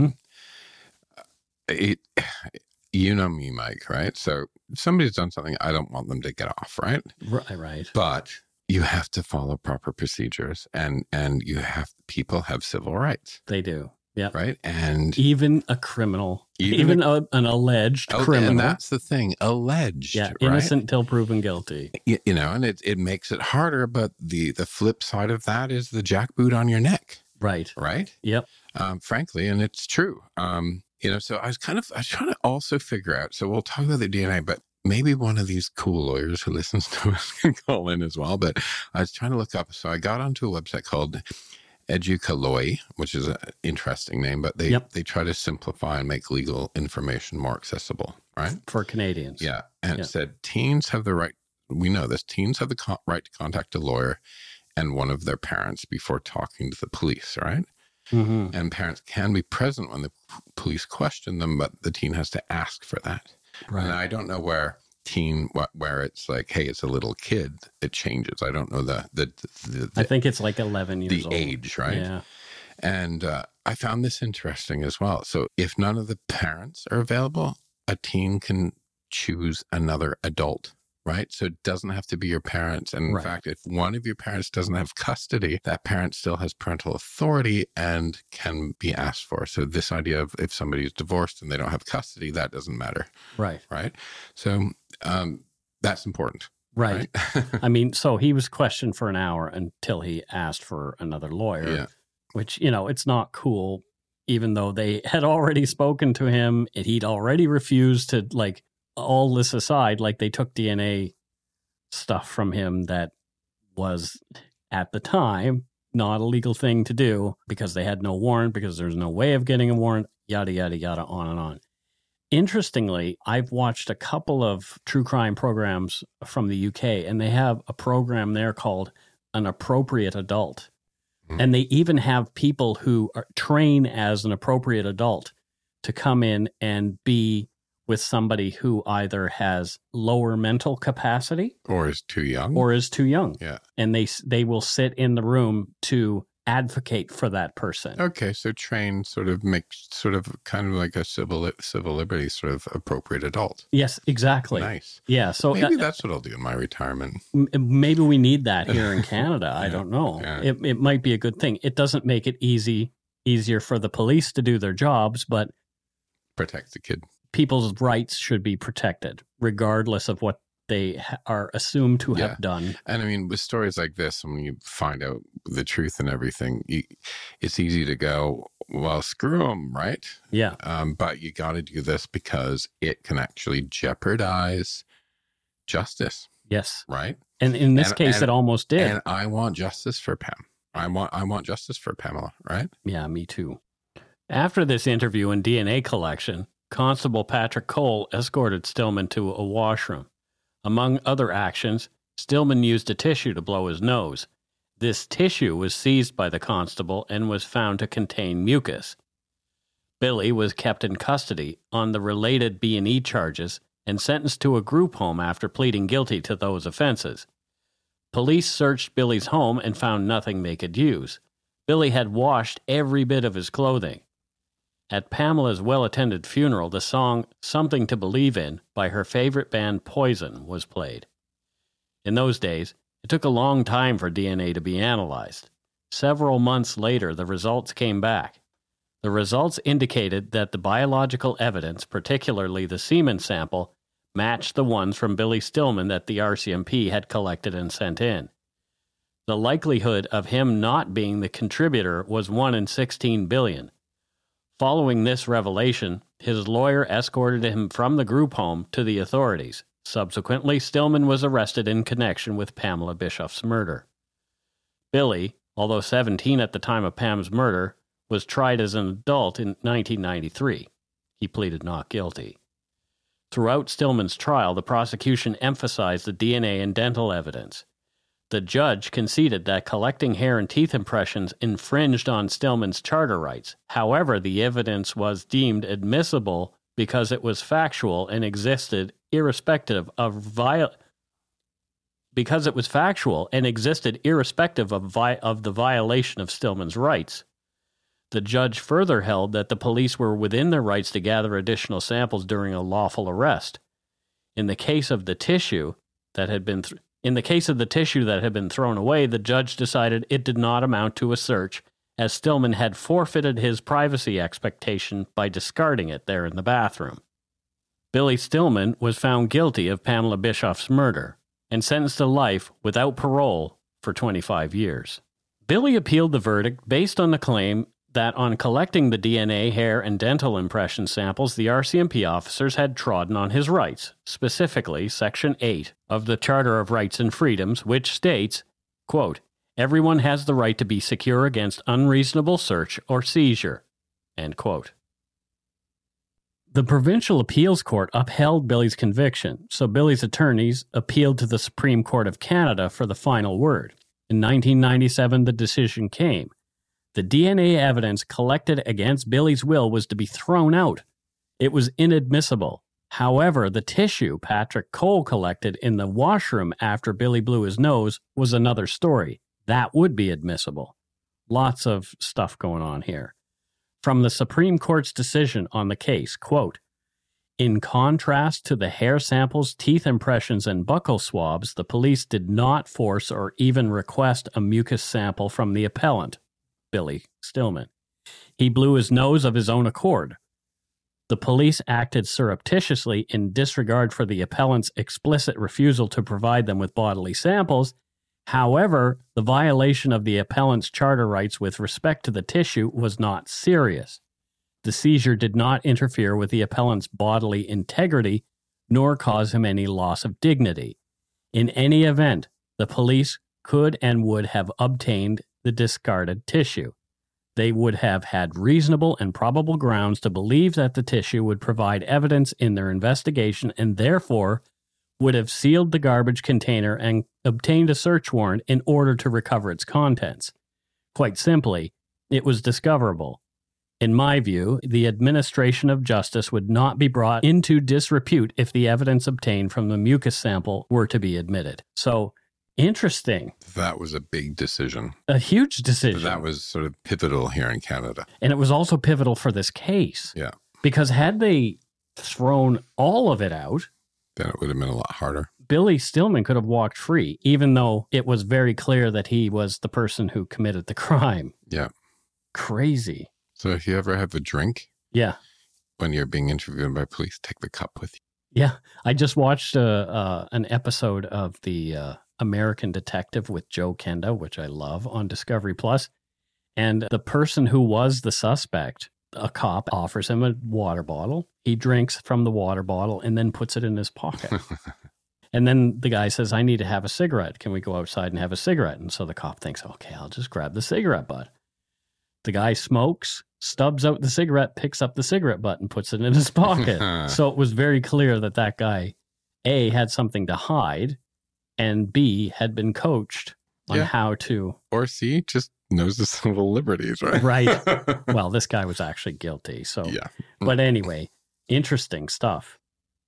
you know me, Mike, right? So if somebody's done something, I don't want them to get off, right? Right. But you have to follow proper procedures, and people have civil rights. They do. Yeah. Right. And even a criminal, even an alleged criminal. And that's the thing, alleged. Yeah. Innocent till proven guilty. You know, and it makes it harder. But the flip side of that is the jackboot on your neck. Right. Right. Yep. Frankly, and it's true. You know, so I was trying to also figure out. So we'll talk about the DNA, but maybe one of these cool lawyers who listens to us can call in as well. But I was trying to look up. So I got onto a website called Educaloy, which is an interesting name, but they try to simplify and make legal information more accessible, right? For Canadians. Yeah. And it said teens have the right, we know this, teens have the right to contact a lawyer and one of their parents before talking to the police, right? Mm-hmm. And parents can be present when the police question them, but the teen has to ask for that. Right. And I don't know where it's like, hey, it's a little kid, it changes. I don't know the I think it's like 11 years old. The age, right? Yeah. And I found this interesting as well. So if none of the parents are available, a teen can choose another adult, right? So it doesn't have to be your parents. And in fact, if one of your parents doesn't have custody, that parent still has parental authority and can be asked for. So this idea of if somebody is divorced and they don't have custody, that doesn't matter. Right. Right. So that's important. Right. I mean, so he was questioned for an hour until he asked for another lawyer, which, you know, it's not cool, even though they had already spoken to him and he'd already refused to, like, all this aside, like they took DNA stuff from him that was at the time not a legal thing to do because they had no warrant, because there's no way of getting a warrant, yada, yada, yada, on and on. Interestingly, I've watched a couple of true crime programs from the UK, and they have a program there called An Appropriate Adult. Mm-hmm. And they even have people who train as an appropriate adult to come in and be with somebody who either has lower mental capacity or is too young. Yeah. And they will sit in the room to advocate for that person. Okay, so train kind of like a civil liberties sort of appropriate adult. Yes, exactly. Nice. Yeah, so maybe that's what I'll do in my retirement. Maybe we need that here in Canada. I don't know. Yeah. It might be a good thing. It doesn't make it easier for the police to do their jobs, but protect the kid. People's rights should be protected, regardless of what they are assumed to have done. And I mean, with stories like this, when you find out the truth and everything, it's easy to go, well, screw them, right? Yeah. But you got to do this because it can actually jeopardize justice. Yes. Right? And in this case, it almost did. And I want justice for Pam. I want justice for Pamela, right? Yeah, me too. After this interview and DNA collection, Constable Patrick Cole escorted Stillman to a washroom. Among other actions, Stillman used a tissue to blow his nose. This tissue was seized by the constable and was found to contain mucus. Billy was kept in custody on the related B&E charges and sentenced to a group home after pleading guilty to those offenses. Police searched Billy's home and found nothing they could use. Billy had washed every bit of his clothing. At Pamela's well-attended funeral, the song Something to Believe In by her favorite band Poison was played. In those days, it took a long time for DNA to be analyzed. Several months later, the results came back. The results indicated that the biological evidence, particularly the semen sample, matched the ones from Billy Stillman that the RCMP had collected and sent in. The likelihood of him not being the contributor was 1 in 16 billion. Following this revelation, his lawyer escorted him from the group home to the authorities. Subsequently, Stillman was arrested in connection with Pamela Bischoff's murder. Billy, although 17 at the time of Pam's murder, was tried as an adult in 1993. He pleaded not guilty. Throughout Stillman's trial, the prosecution emphasized the DNA and dental evidence. The judge conceded that collecting hair and teeth impressions infringed on Stillman's charter rights. However, the evidence was deemed admissible because it was factual and existed irrespective of the violation of Stillman's rights. The judge further held that the police were within their rights to gather additional samples during a lawful arrest. In the case of the tissue that had been thrown away, the judge decided it did not amount to a search, as Stillman had forfeited his privacy expectation by discarding it there in the bathroom. Billy Stillman was found guilty of Pamela Bischoff's murder and sentenced to life without parole for 25 years. Billy appealed the verdict based on the claim that on collecting the DNA, hair, and dental impression samples, the RCMP officers had trodden on his rights, specifically Section 8 of the Charter of Rights and Freedoms, which states, quote, "Everyone has the right to be secure against unreasonable search or seizure," end quote. The Provincial Appeals Court upheld Billy's conviction, so Billy's attorneys appealed to the Supreme Court of Canada for the final word. In 1997, the decision came. The DNA evidence collected against Billy's will was to be thrown out. It was inadmissible. However, the tissue Patrick Cole collected in the washroom after Billy blew his nose was another story. That would be admissible. Lots of stuff going on here. From the Supreme Court's decision on the case, quote, "In contrast to the hair samples, teeth impressions, and buccal swabs, the police did not force or even request a mucus sample from the appellant, Billy Stillman. He blew his nose of his own accord. The police acted surreptitiously in disregard for the appellant's explicit refusal to provide them with bodily samples. However, the violation of the appellant's charter rights with respect to the tissue was not serious. The seizure did not interfere with the appellant's bodily integrity, nor cause him any loss of dignity. In any event, the police could and would have obtained the discarded tissue. They would have had reasonable and probable grounds to believe that the tissue would provide evidence in their investigation and therefore would have sealed the garbage container and obtained a search warrant in order to recover its contents. Quite simply, it was discoverable. In my view, the administration of justice would not be brought into disrepute if the evidence obtained from the mucus sample were to be admitted. So, interesting. That was a big decision. A huge decision. That was sort of pivotal here in Canada. And it was also pivotal for this case. Yeah. Because had they thrown all of it out, then it would have been a lot harder. Billy Stillman could have walked free, even though it was very clear that he was the person who committed the crime. Yeah. Crazy. So if you ever have a drink, yeah, when you're being interviewed by police, take the cup with you. Yeah. I just watched an episode of the American Detective with Joe Kenda, which I love, on Discovery Plus. And the person who was the suspect, a cop, offers him a water bottle. He drinks from the water bottle and then puts it in his pocket. And then the guy says, I need to have a cigarette. Can we go outside and have a cigarette? And so the cop thinks, okay, I'll just grab the cigarette butt. The guy smokes, stubs out the cigarette, picks up the cigarette butt and puts it in his pocket. So it was very clear that that guy, A, had something to hide, and B, had been coached on how to... Or C, just knows the civil liberties, right? Right. Well, this guy was actually guilty. So, yeah. But anyway, interesting stuff.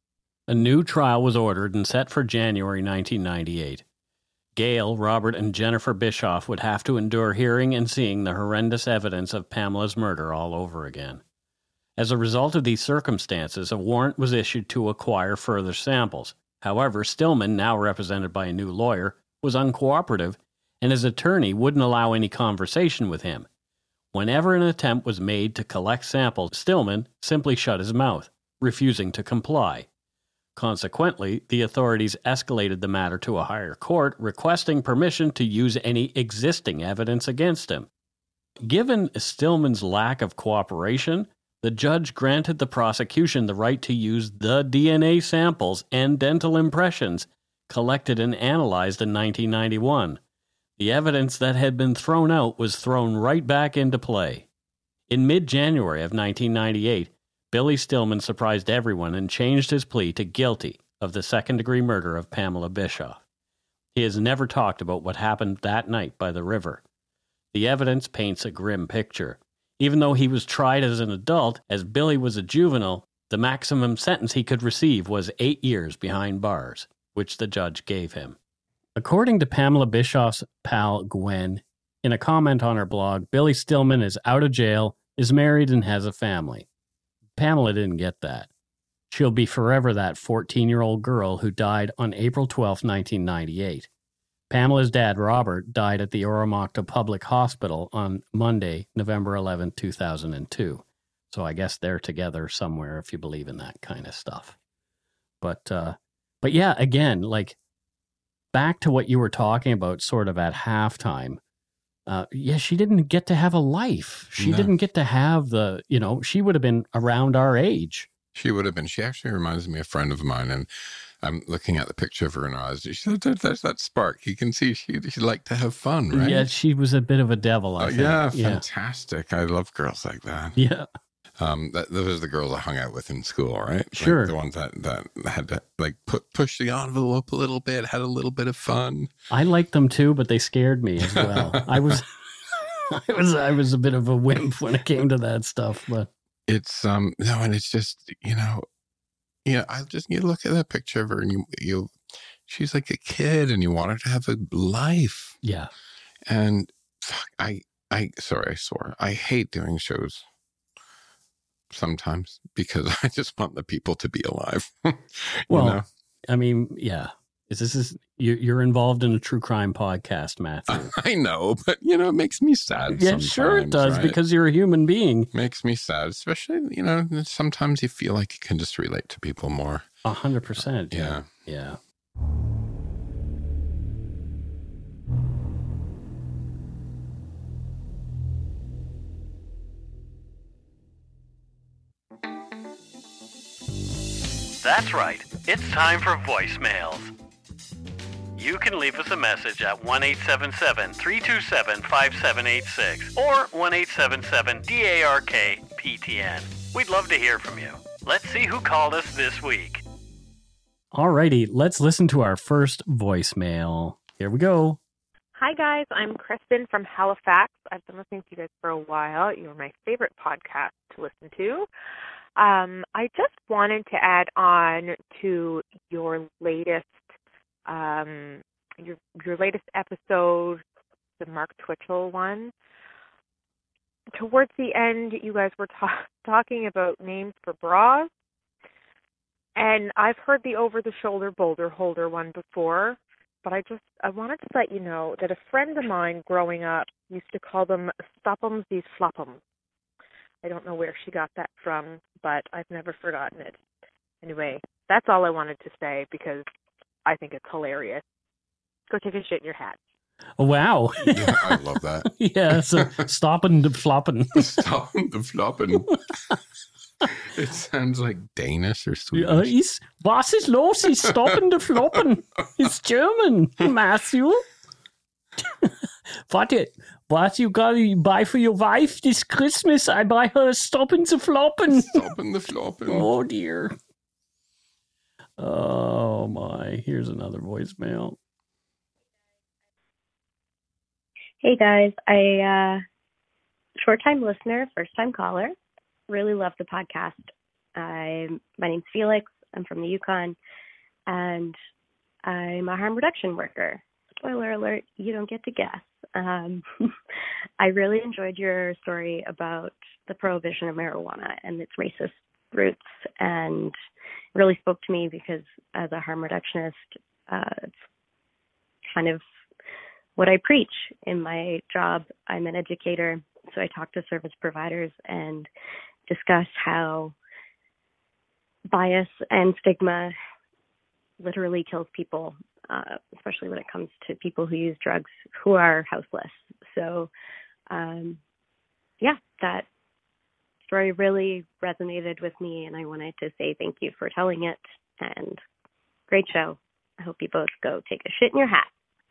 A new trial was ordered and set for January 1998. Gail, Robert, and Jennifer Bischoff would have to endure hearing and seeing the horrendous evidence of Pamela's murder all over again. As a result of these circumstances, a warrant was issued to acquire further samples. However, Stillman, now represented by a new lawyer, was uncooperative, and his attorney wouldn't allow any conversation with him. Whenever an attempt was made to collect samples, Stillman simply shut his mouth, refusing to comply. Consequently, the authorities escalated the matter to a higher court, requesting permission to use any existing evidence against him. Given Stillman's lack of cooperation, the judge granted the prosecution the right to use the DNA samples and dental impressions collected and analyzed in 1991. The evidence that had been thrown out was thrown right back into play. In mid-January of 1998, Billy Stillman surprised everyone and changed his plea to guilty of the second-degree murder of Pamela Bischoff. He has never talked about what happened that night by the river. The evidence paints a grim picture. Even though he was tried as an adult, as Billy was a juvenile, the maximum sentence he could receive was 8 years behind bars, which the judge gave him. According to Pamela Bischoff's pal Gwen, in a comment on her blog, Billy Stillman is out of jail, is married, and has a family. Pamela didn't get that. She'll be forever that 14-year-old girl who died on April 12, 1998. Pamela's dad, Robert, died at the Oromocto Public Hospital on Monday, November 11, 2002. So I guess they're together somewhere if you believe in that kind of stuff. But yeah, again, like back to what you were talking about sort of at halftime. She didn't get to have a life. She didn't get to have the, she would have been around our age. She would have been. She actually reminds me of a friend of mine, and I'm looking at the picture of her in her eyes. She said, there's that spark. You can see she liked to have fun, right? Yeah, she was a bit of a devil, I think. Yeah, fantastic. I love girls like that. Yeah. Those are the girls I hung out with in school, right? Sure. Like the ones that had to like push the envelope a little bit, had a little bit of fun. I liked them too, but they scared me as well. I was a bit of a wimp when it came to that stuff, but it's and it's just you look at that picture of her and she's like a kid and you want her to have a life. Yeah. And I swore. I hate doing shows sometimes because I just want the people to be alive. Well, I mean, yeah. You're involved in a true crime podcast, Matthew. I know, but it makes me sad. Yeah, sure it does, right? Because you're a human being. Makes me sad, especially sometimes you feel like you can just relate to people more. 100%. Yeah. Yeah. That's right. It's time for voicemails. You can leave us a message at 1-877-327-5786 or 1-877-DARK-PTN. We'd love to hear from you. Let's see who called us this week. Alrighty, let's listen to our first voicemail. Here we go. Hi, guys. I'm Kristen from Halifax. I've been listening to you guys for a while. You're my favorite podcast to listen to. I just wanted to add on to your latest your latest episode, the Mark Twitchell one. Towards the end, you guys were talking about names for bras, and I've heard the over-the-shoulder boulder holder one before, but I wanted to let you know that a friend of mine growing up used to call them stoppums these floppums. I don't know where she got that from, but I've never forgotten it. Anyway, that's all I wanted to say because I think it's hilarious. Go take a shit in your hat. Oh, wow. Yeah, I love that. Yeah, so stopping the flopping. Stopping the flopping. It sounds like Danish or Swedish. Was ist los? He's stopping the flopping. It's German, Matthew. What you got to buy for your wife this Christmas? I buy her stopping the flopping. Stopping the flopping. Oh, dear. Oh, my. Here's another voicemail. Hey guys, short-time listener, first-time caller. Really love the podcast. My name's Felix. I'm from the Yukon, and I'm a harm reduction worker. Spoiler alert, you don't get to guess. I really enjoyed your story about the prohibition of marijuana and its racist roots, and it really spoke to me because as a harm reductionist, it's kind of what I preach in my job. I'm an educator, so I talk to service providers and discuss how bias and stigma literally kills people, especially when it comes to people who use drugs who are houseless. So, that story really resonated with me, and I wanted to say thank you for telling it, and great show. I hope you both go take a shit in your hat.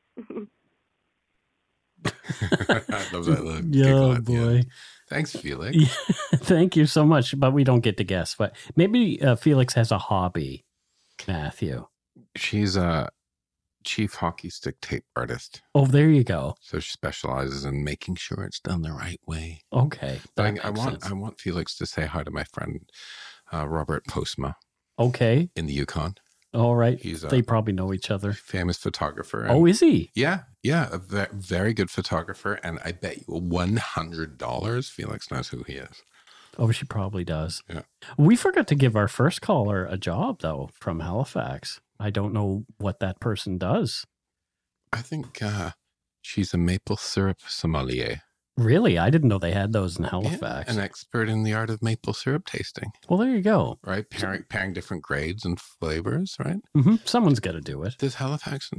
I love that little Yeah, giggle at the boy. end. Thanks, Felix. Yeah, thank you so much, but we don't get to guess. But maybe Felix has a hobby, Matthew. She's a chief hockey stick tape artist. Oh, there you go. So she specializes in making sure it's done the right way. Okay. But I want Felix to say hi to my friend Robert Postma. Okay. In the Yukon. All right. He's they probably know each other. Famous photographer. Oh, is he? Yeah. A very good photographer. And I bet you $100 Felix knows who he is. Oh, she probably does. Yeah. We forgot to give our first caller a job, though, from Halifax. I don't know what that person does. I think she's a maple syrup sommelier. Really? I didn't know they had those in Halifax. Yeah, an expert in the art of maple syrup tasting. Well, there you go. Right? Pairing different grades and flavors, right? Mm-hmm. Someone's got to do it. Does Halifax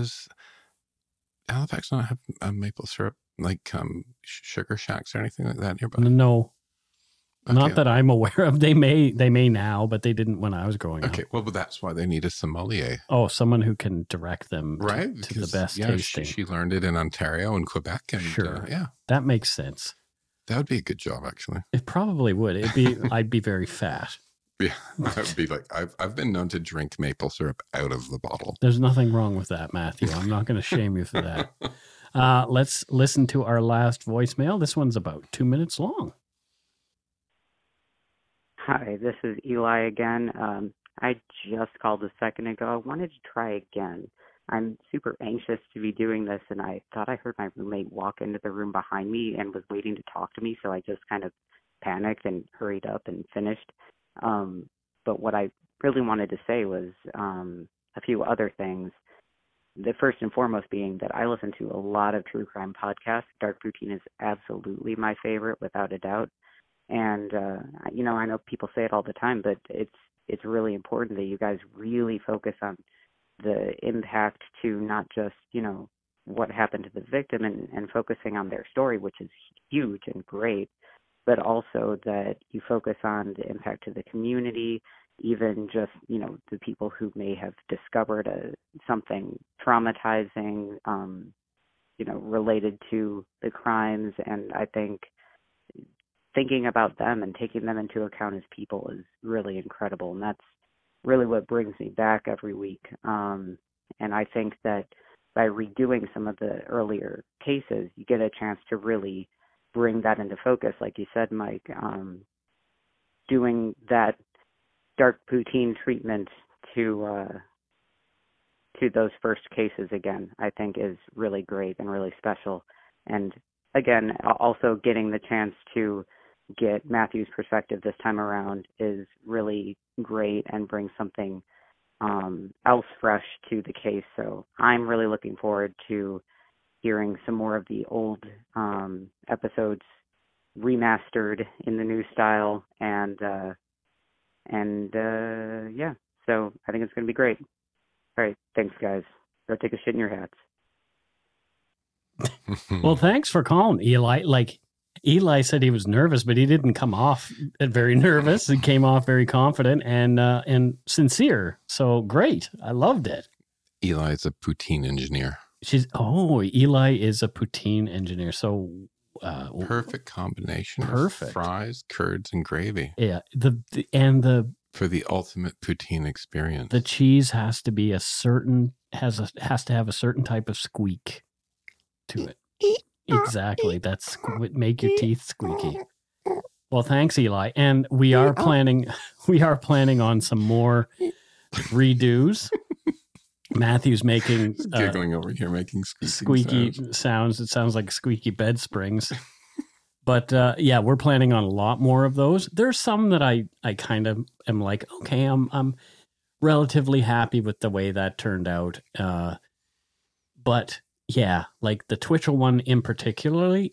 not have maple syrup, like sugar shacks or anything like that nearby? No. Okay. Not that I'm aware of. They may now, but they didn't when I was growing up. Okay, well, but that's why they need a sommelier. Oh, someone who can direct them right? to the best tasting. She learned it in Ontario and Quebec. And, sure. Yeah. That makes sense. That would be a good job, actually. It probably would. I'd be very fat. Yeah, that would be like, I've been known to drink maple syrup out of the bottle. There's nothing wrong with that, Matthew. I'm not going to shame you for that. Let's listen to our last voicemail. This one's about 2 minutes long. Hi, this is Eli again. I just called a second ago. I wanted to try again. I'm super anxious to be doing this, and I thought I heard my roommate walk into the room behind me and was waiting to talk to me, so I just kind of panicked and hurried up and finished. But what I really wanted to say was a few other things. The first and foremost being that I listen to a lot of true crime podcasts. Dark Poutine is absolutely my favorite, without a doubt. And, I know people say it all the time, but it's really important that you guys really focus on the impact to not just, what happened to the victim and focusing on their story, which is huge and great, but also that you focus on the impact to the community, even just, the people who may have discovered something traumatizing, related to the crimes. And I think thinking about them and taking them into account as people is really incredible. And that's really what brings me back every week. And I think that by redoing some of the earlier cases, you get a chance to really bring that into focus, like you said, Mike. Doing that dark poutine treatment to those first cases again, I think is really great and really special. And again, also getting the chance to get Matthew's perspective this time around is really great and brings something else fresh to the case. So I'm really looking forward to hearing some more of the old episodes remastered in the new style, and yeah, so I think it's going to be great. All right, thanks, guys. Go take a shit in your hats. Well, thanks for calling, Eli. Like, Eli said he was nervous, but he didn't come off very nervous. He came off very confident and sincere. So great. I loved it. Eli's a poutine engineer. Eli is a poutine engineer. So perfect combination. Perfect. Of fries, curds, and gravy. Yeah. For the ultimate poutine experience. The cheese has to be has to have a certain type of squeak to it. Exactly. That's make your teeth squeaky. Well, thanks, Eli. And we are planning on some more redos. Matthew's making giggling over here, making squeaky sounds. It sounds like squeaky bed springs. But yeah, we're planning on a lot more of those. There's some that I kind of am like, okay, I'm relatively happy with the way that turned out. But yeah, like the Twitchell one in particular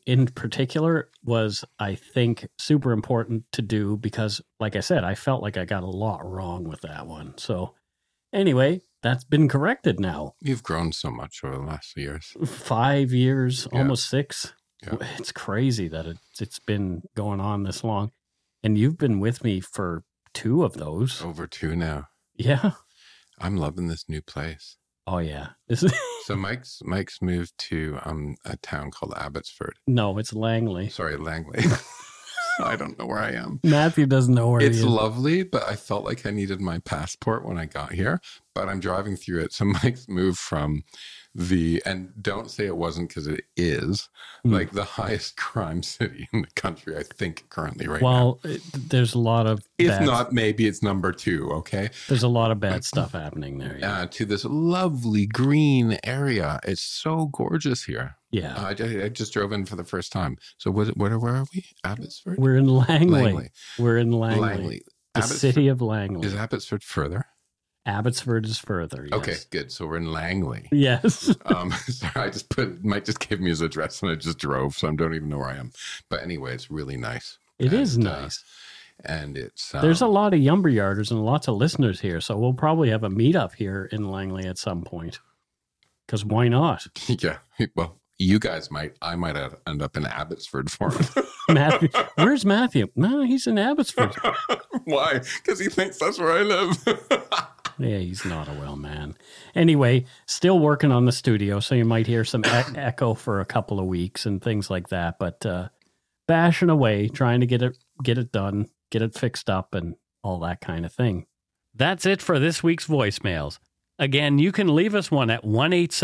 was, I think, super important to do because, like I said, I felt like I got a lot wrong with that one. So anyway, that's been corrected now. You've grown so much over the last few years. 5 years, almost 6. Yeah. It's crazy that it's been going on this long. And you've been with me for 2 of those. Over 2 now. Yeah. I'm loving this new place. Oh, yeah. So Mike's moved to a town called Abbotsford. No, it's Langley. Sorry, Langley. I don't know where I am. Matthew doesn't know where he is. It's lovely, but I felt like I needed my passport when I got here. But I'm driving through it. So Mike's moved from and don't say it wasn't because it is, like the highest crime city in the country, I think, currently now. Well, there's a lot of not, maybe it's number 2, okay? There's a lot of bad stuff happening there. Yeah. To this lovely green area. It's so gorgeous here. Yeah. I just drove in for the first time. So where are we? Abbotsford? We're in Langley. We're in Langley. The city of Langley. Is Abbotsford further? Abbotsford is further, yes. Okay, good. So we're in Langley. Yes. Sorry, I just Mike just gave me his address and I just drove, so I don't even know where I am. But anyway, it's really nice. It is nice. And it's... There's a lot of Yumberyarders and lots of listeners here, so we'll probably have a meetup here in Langley at some point. Because why not? Yeah, well, you guys might. I might end up in Abbotsford for him. Matthew, where's Matthew? No, he's in Abbotsford. Why? Because he thinks that's where I live. Yeah, he's not a well man. Anyway, still working on the studio, so you might hear some echo for a couple of weeks and things like that. But bashing away, trying to get it done, get it fixed up, and all that kind of thing. That's it for this week's voicemails. Again, you can leave us one at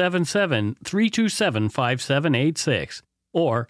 1-877-327-5786 or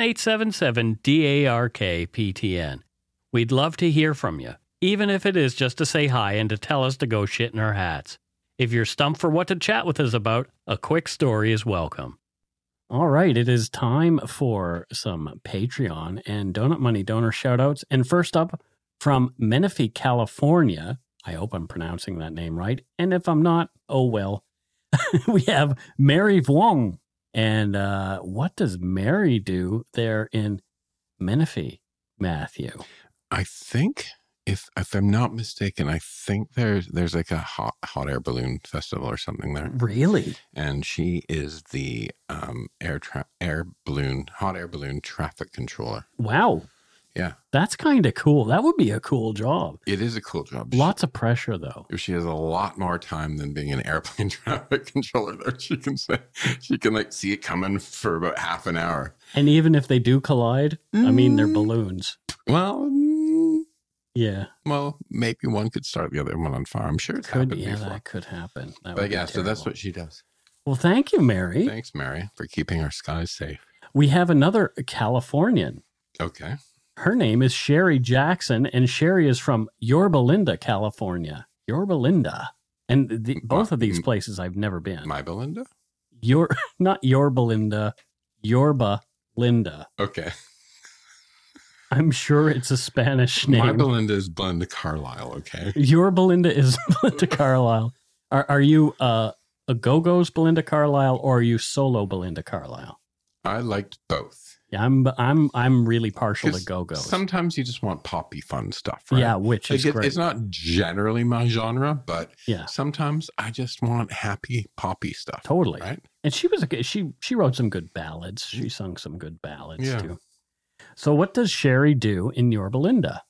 1-877-DARK-PTN. We'd love to hear from you, even if it is just to say hi and to tell us to go shit in our hats. If you're stumped for what to chat with us about, a quick story is welcome. All right, it is time for some Patreon and Donut Money donor shoutouts. And first up, from Menifee, California, I hope I'm pronouncing that name right. And if I'm not, oh well. We have Mary Vuong. And what does Mary do there in Menifee, Matthew? I think, if I'm not mistaken, I think there's like a hot air balloon festival or something there. Really? And she is the hot air balloon traffic controller. Wow. Yeah. That's kind of cool. That would be a cool job. It is a cool job. Lots of pressure, though. She has a lot more time than being an airplane traffic controller there. She can like see it coming for about half an hour. And even if they do collide, I mean, they're balloons. Well, yeah. Well, maybe one could start the other one on fire. I'm sure it's happened before. That could happen. But yeah, so that's what she does. Well, thank you, Mary. Thanks, Mary, for keeping our skies safe. We have another Californian. Okay. Her name is Sherry Jackson, and Sherry is from Yorba Linda, California. Yorba Linda. And both of these places I've never been. My Belinda? Not Yorba Linda, Yorba Linda. Okay. I'm sure it's a Spanish name. My Belinda is Belinda Carlisle, okay? Your Belinda is Belinda Carlisle. Are you a Go-Go's Belinda Carlisle, or are you solo Belinda Carlisle? I liked both. Yeah, I'm really partial to Go-Go's. Sometimes you just want poppy fun stuff, right? Yeah, which is great. It's not generally my genre, but yeah, sometimes I just want happy poppy stuff. Totally. Right? And she wrote some good ballads. She sung some good ballads too. So what does Sherry do in Yorba Linda?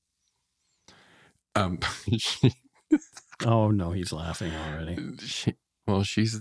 Oh no, he's laughing already. She's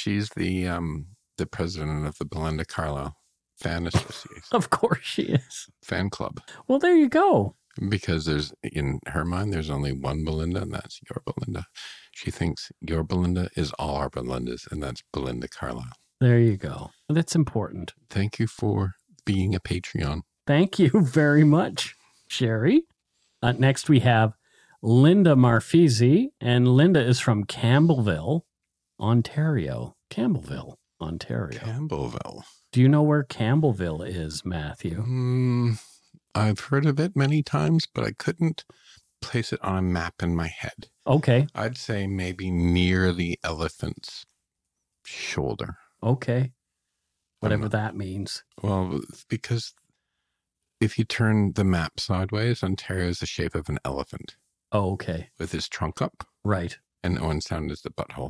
the president of the Belinda Carlisle Fan Association. Of course she is. Fan club. Well, there you go. Because in her mind, there's only one Belinda, and that's your Belinda. She thinks your Belinda is all our Belindas, and that's Belinda Carlisle. There you go. That's important. Thank you for being a Patreon. Thank you very much, Sherry. Next, we have Linda Marfisi, and Linda is from Campbellville, Ontario. Campbellville, Ontario. Campbellville. Do you know where Campbellville is, Matthew? I've heard of it many times, but I couldn't place it on a map in my head. Okay. I'd say maybe near the elephant's shoulder. Okay. Whatever that means. Well, because if you turn the map sideways, Ontario is the shape of an elephant. Oh, okay. With his trunk up. Right. And Owensound is the butthole.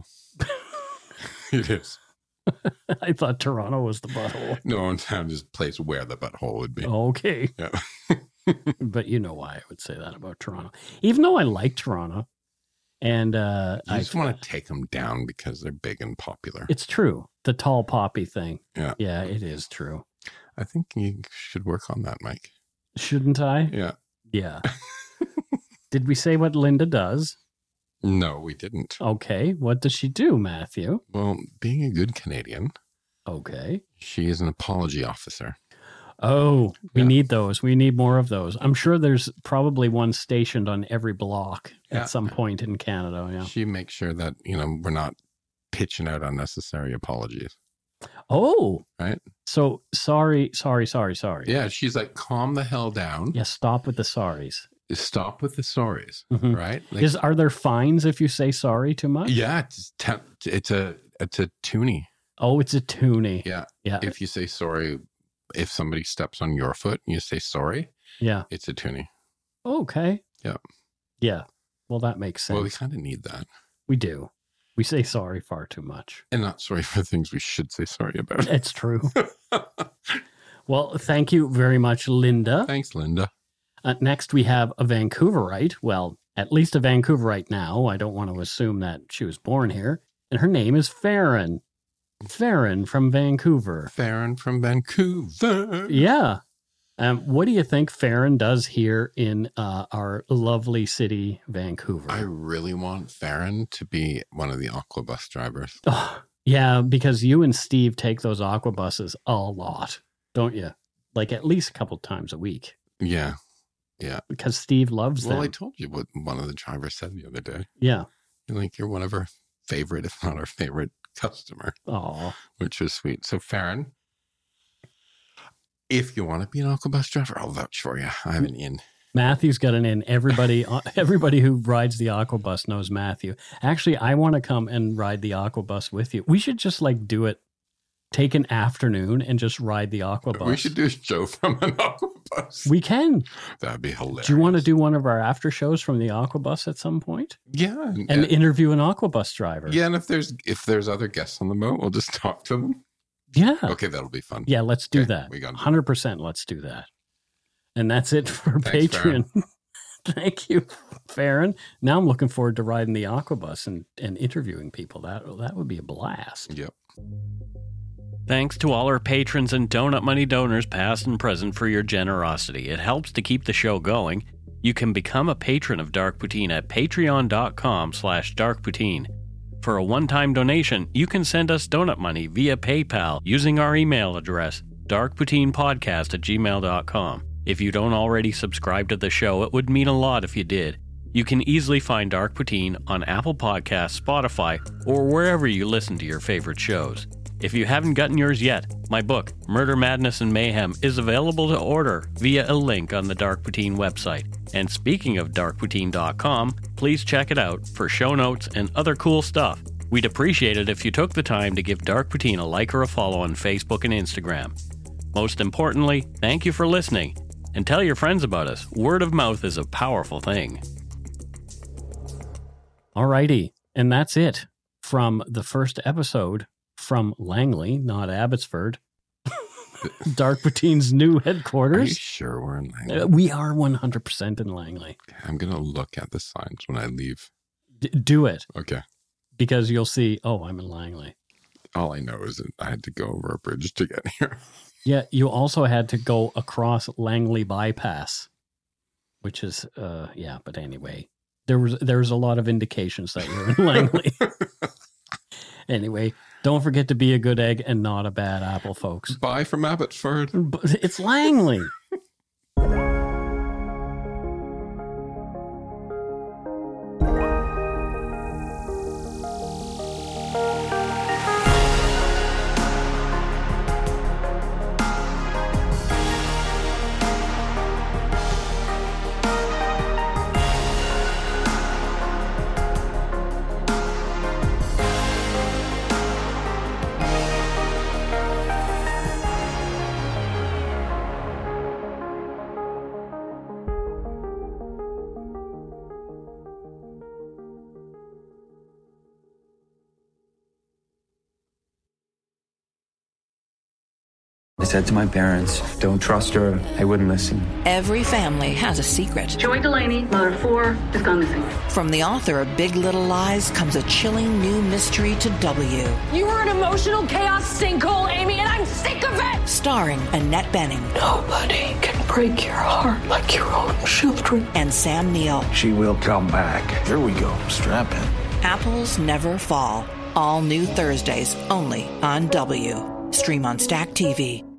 It is. I thought Toronto was the butthole. No, Owensound is the place where the butthole would be. Okay. Yeah. But you know why I would say that about Toronto. Even though I like Toronto. And I just want to take them down because they're big and popular. It's true. The tall poppy thing. Yeah. Yeah, it is true. I think you should work on that, Mike. Shouldn't I? Yeah. Yeah. Did we say what Linda does? No, we didn't. Okay. What does she do, Matthew? Well, being a good Canadian. Okay. She is an apology officer. Oh, we need those. We need more of those. I'm sure there's probably one stationed on every block at some point in Canada. Yeah. She makes sure that, we're not pitching out unnecessary apologies. Oh. Right? So sorry. Yeah, she's like, calm the hell down. Yeah, stop with the sorries. Stop with the sorries, right? Like, are there fines if you say sorry too much? Yeah, it's a toonie. Oh, it's a toonie. Yeah. Yeah. If you say sorry, if somebody steps on your foot and you say sorry, yeah, it's a toonie. Okay. Yeah. Yeah. Well, that makes sense. Well, we kind of need that. We do. We say sorry far too much. And not sorry for things we should say sorry about. It's true. Well, thank you very much, Linda. Thanks, Linda. Next, we have a Vancouverite. Well, at least a Vancouverite now. I don't want to assume that she was born here. And her name is Farron. Farron from Vancouver. Farron from Vancouver. Yeah. What do you think Farron does here in our lovely city, Vancouver? I really want Farron to be one of the aqua bus drivers. Oh, yeah, because you and Steve take those aqua buses a lot, don't you? Like at least a couple times a week. Yeah. Yeah. Because Steve loves them. Well, I told you what one of the drivers said the other day. Yeah. You're one of our favorite, if not our favorite customer. Oh. Which was sweet. So Farron, if you want to be an aqua bus driver, I'll vouch for you. I have an in. Matthew's got an in. Everybody who rides the aqua bus knows Matthew. Actually, I want to come and ride the aqua bus with you. We should just do it. Take an afternoon and just ride the aqua bus. We should do a show from an aqua bus. We can. That'd be hilarious. Do you want to do one of our after shows from the aqua bus at some point? Yeah. And interview an aqua bus driver. Yeah, and if there's other guests on the boat, we'll just talk to them. Yeah. Okay, that'll be fun. Yeah, let's do that. 100%. Let's do that. And that's it for Thanks, Patreon. Thank you, Farron. Now I'm looking forward to riding the aqua bus and interviewing people. That would be a blast. Yep. Thanks to all our patrons and Donut Money donors, past and present, for your generosity. It helps to keep the show going. You can become a patron of Dark Poutine at patreon.com/darkpoutine. For a one-time donation, you can send us donut money via PayPal using our email address, darkpoutine@gmail.com. If you don't already subscribe to the show, it would mean a lot if you did. You can easily find Dark Poutine on Apple Podcasts, Spotify, or wherever you listen to your favorite shows. If you haven't gotten yours yet, my book, Murder, Madness, and Mayhem, is available to order via a link on the Dark Poutine website. And speaking of darkpoutine.com, please check it out for show notes and other cool stuff. We'd appreciate it if you took the time to give Dark Poutine a like or a follow on Facebook and Instagram. Most importantly, thank you for listening, and tell your friends about us. Word of mouth is a powerful thing. Alrighty, and that's it from the first episode from Langley, not Abbotsford. Dark Poutine's new headquarters. Are you sure we're in Langley? We are 100% in Langley. I'm going to look at the signs when I leave. Do it. Okay. Because you'll see, oh, I'm in Langley. All I know is that I had to go over a bridge to get here. Yeah, you also had to go across Langley Bypass, which is, but anyway. There was a lot of indications that you're in Langley. Anyway, don't forget to be a good egg and not a bad apple, folks. Bye from Abbotsford. It's Langley. I said to my parents, don't trust her. I wouldn't listen. Every family has a secret. Joy Delaney, mother of 4, has gone missing. From the author of Big Little Lies comes a chilling new mystery to W. You were an emotional chaos sinkhole, Amy, and I'm sick of it! Starring Annette Bening. Nobody can break your heart like your own children. And Sam Neill. She will come back. Here we go. Strap in. Apples Never Fall. All new Thursdays only on W. Stream on Stack TV.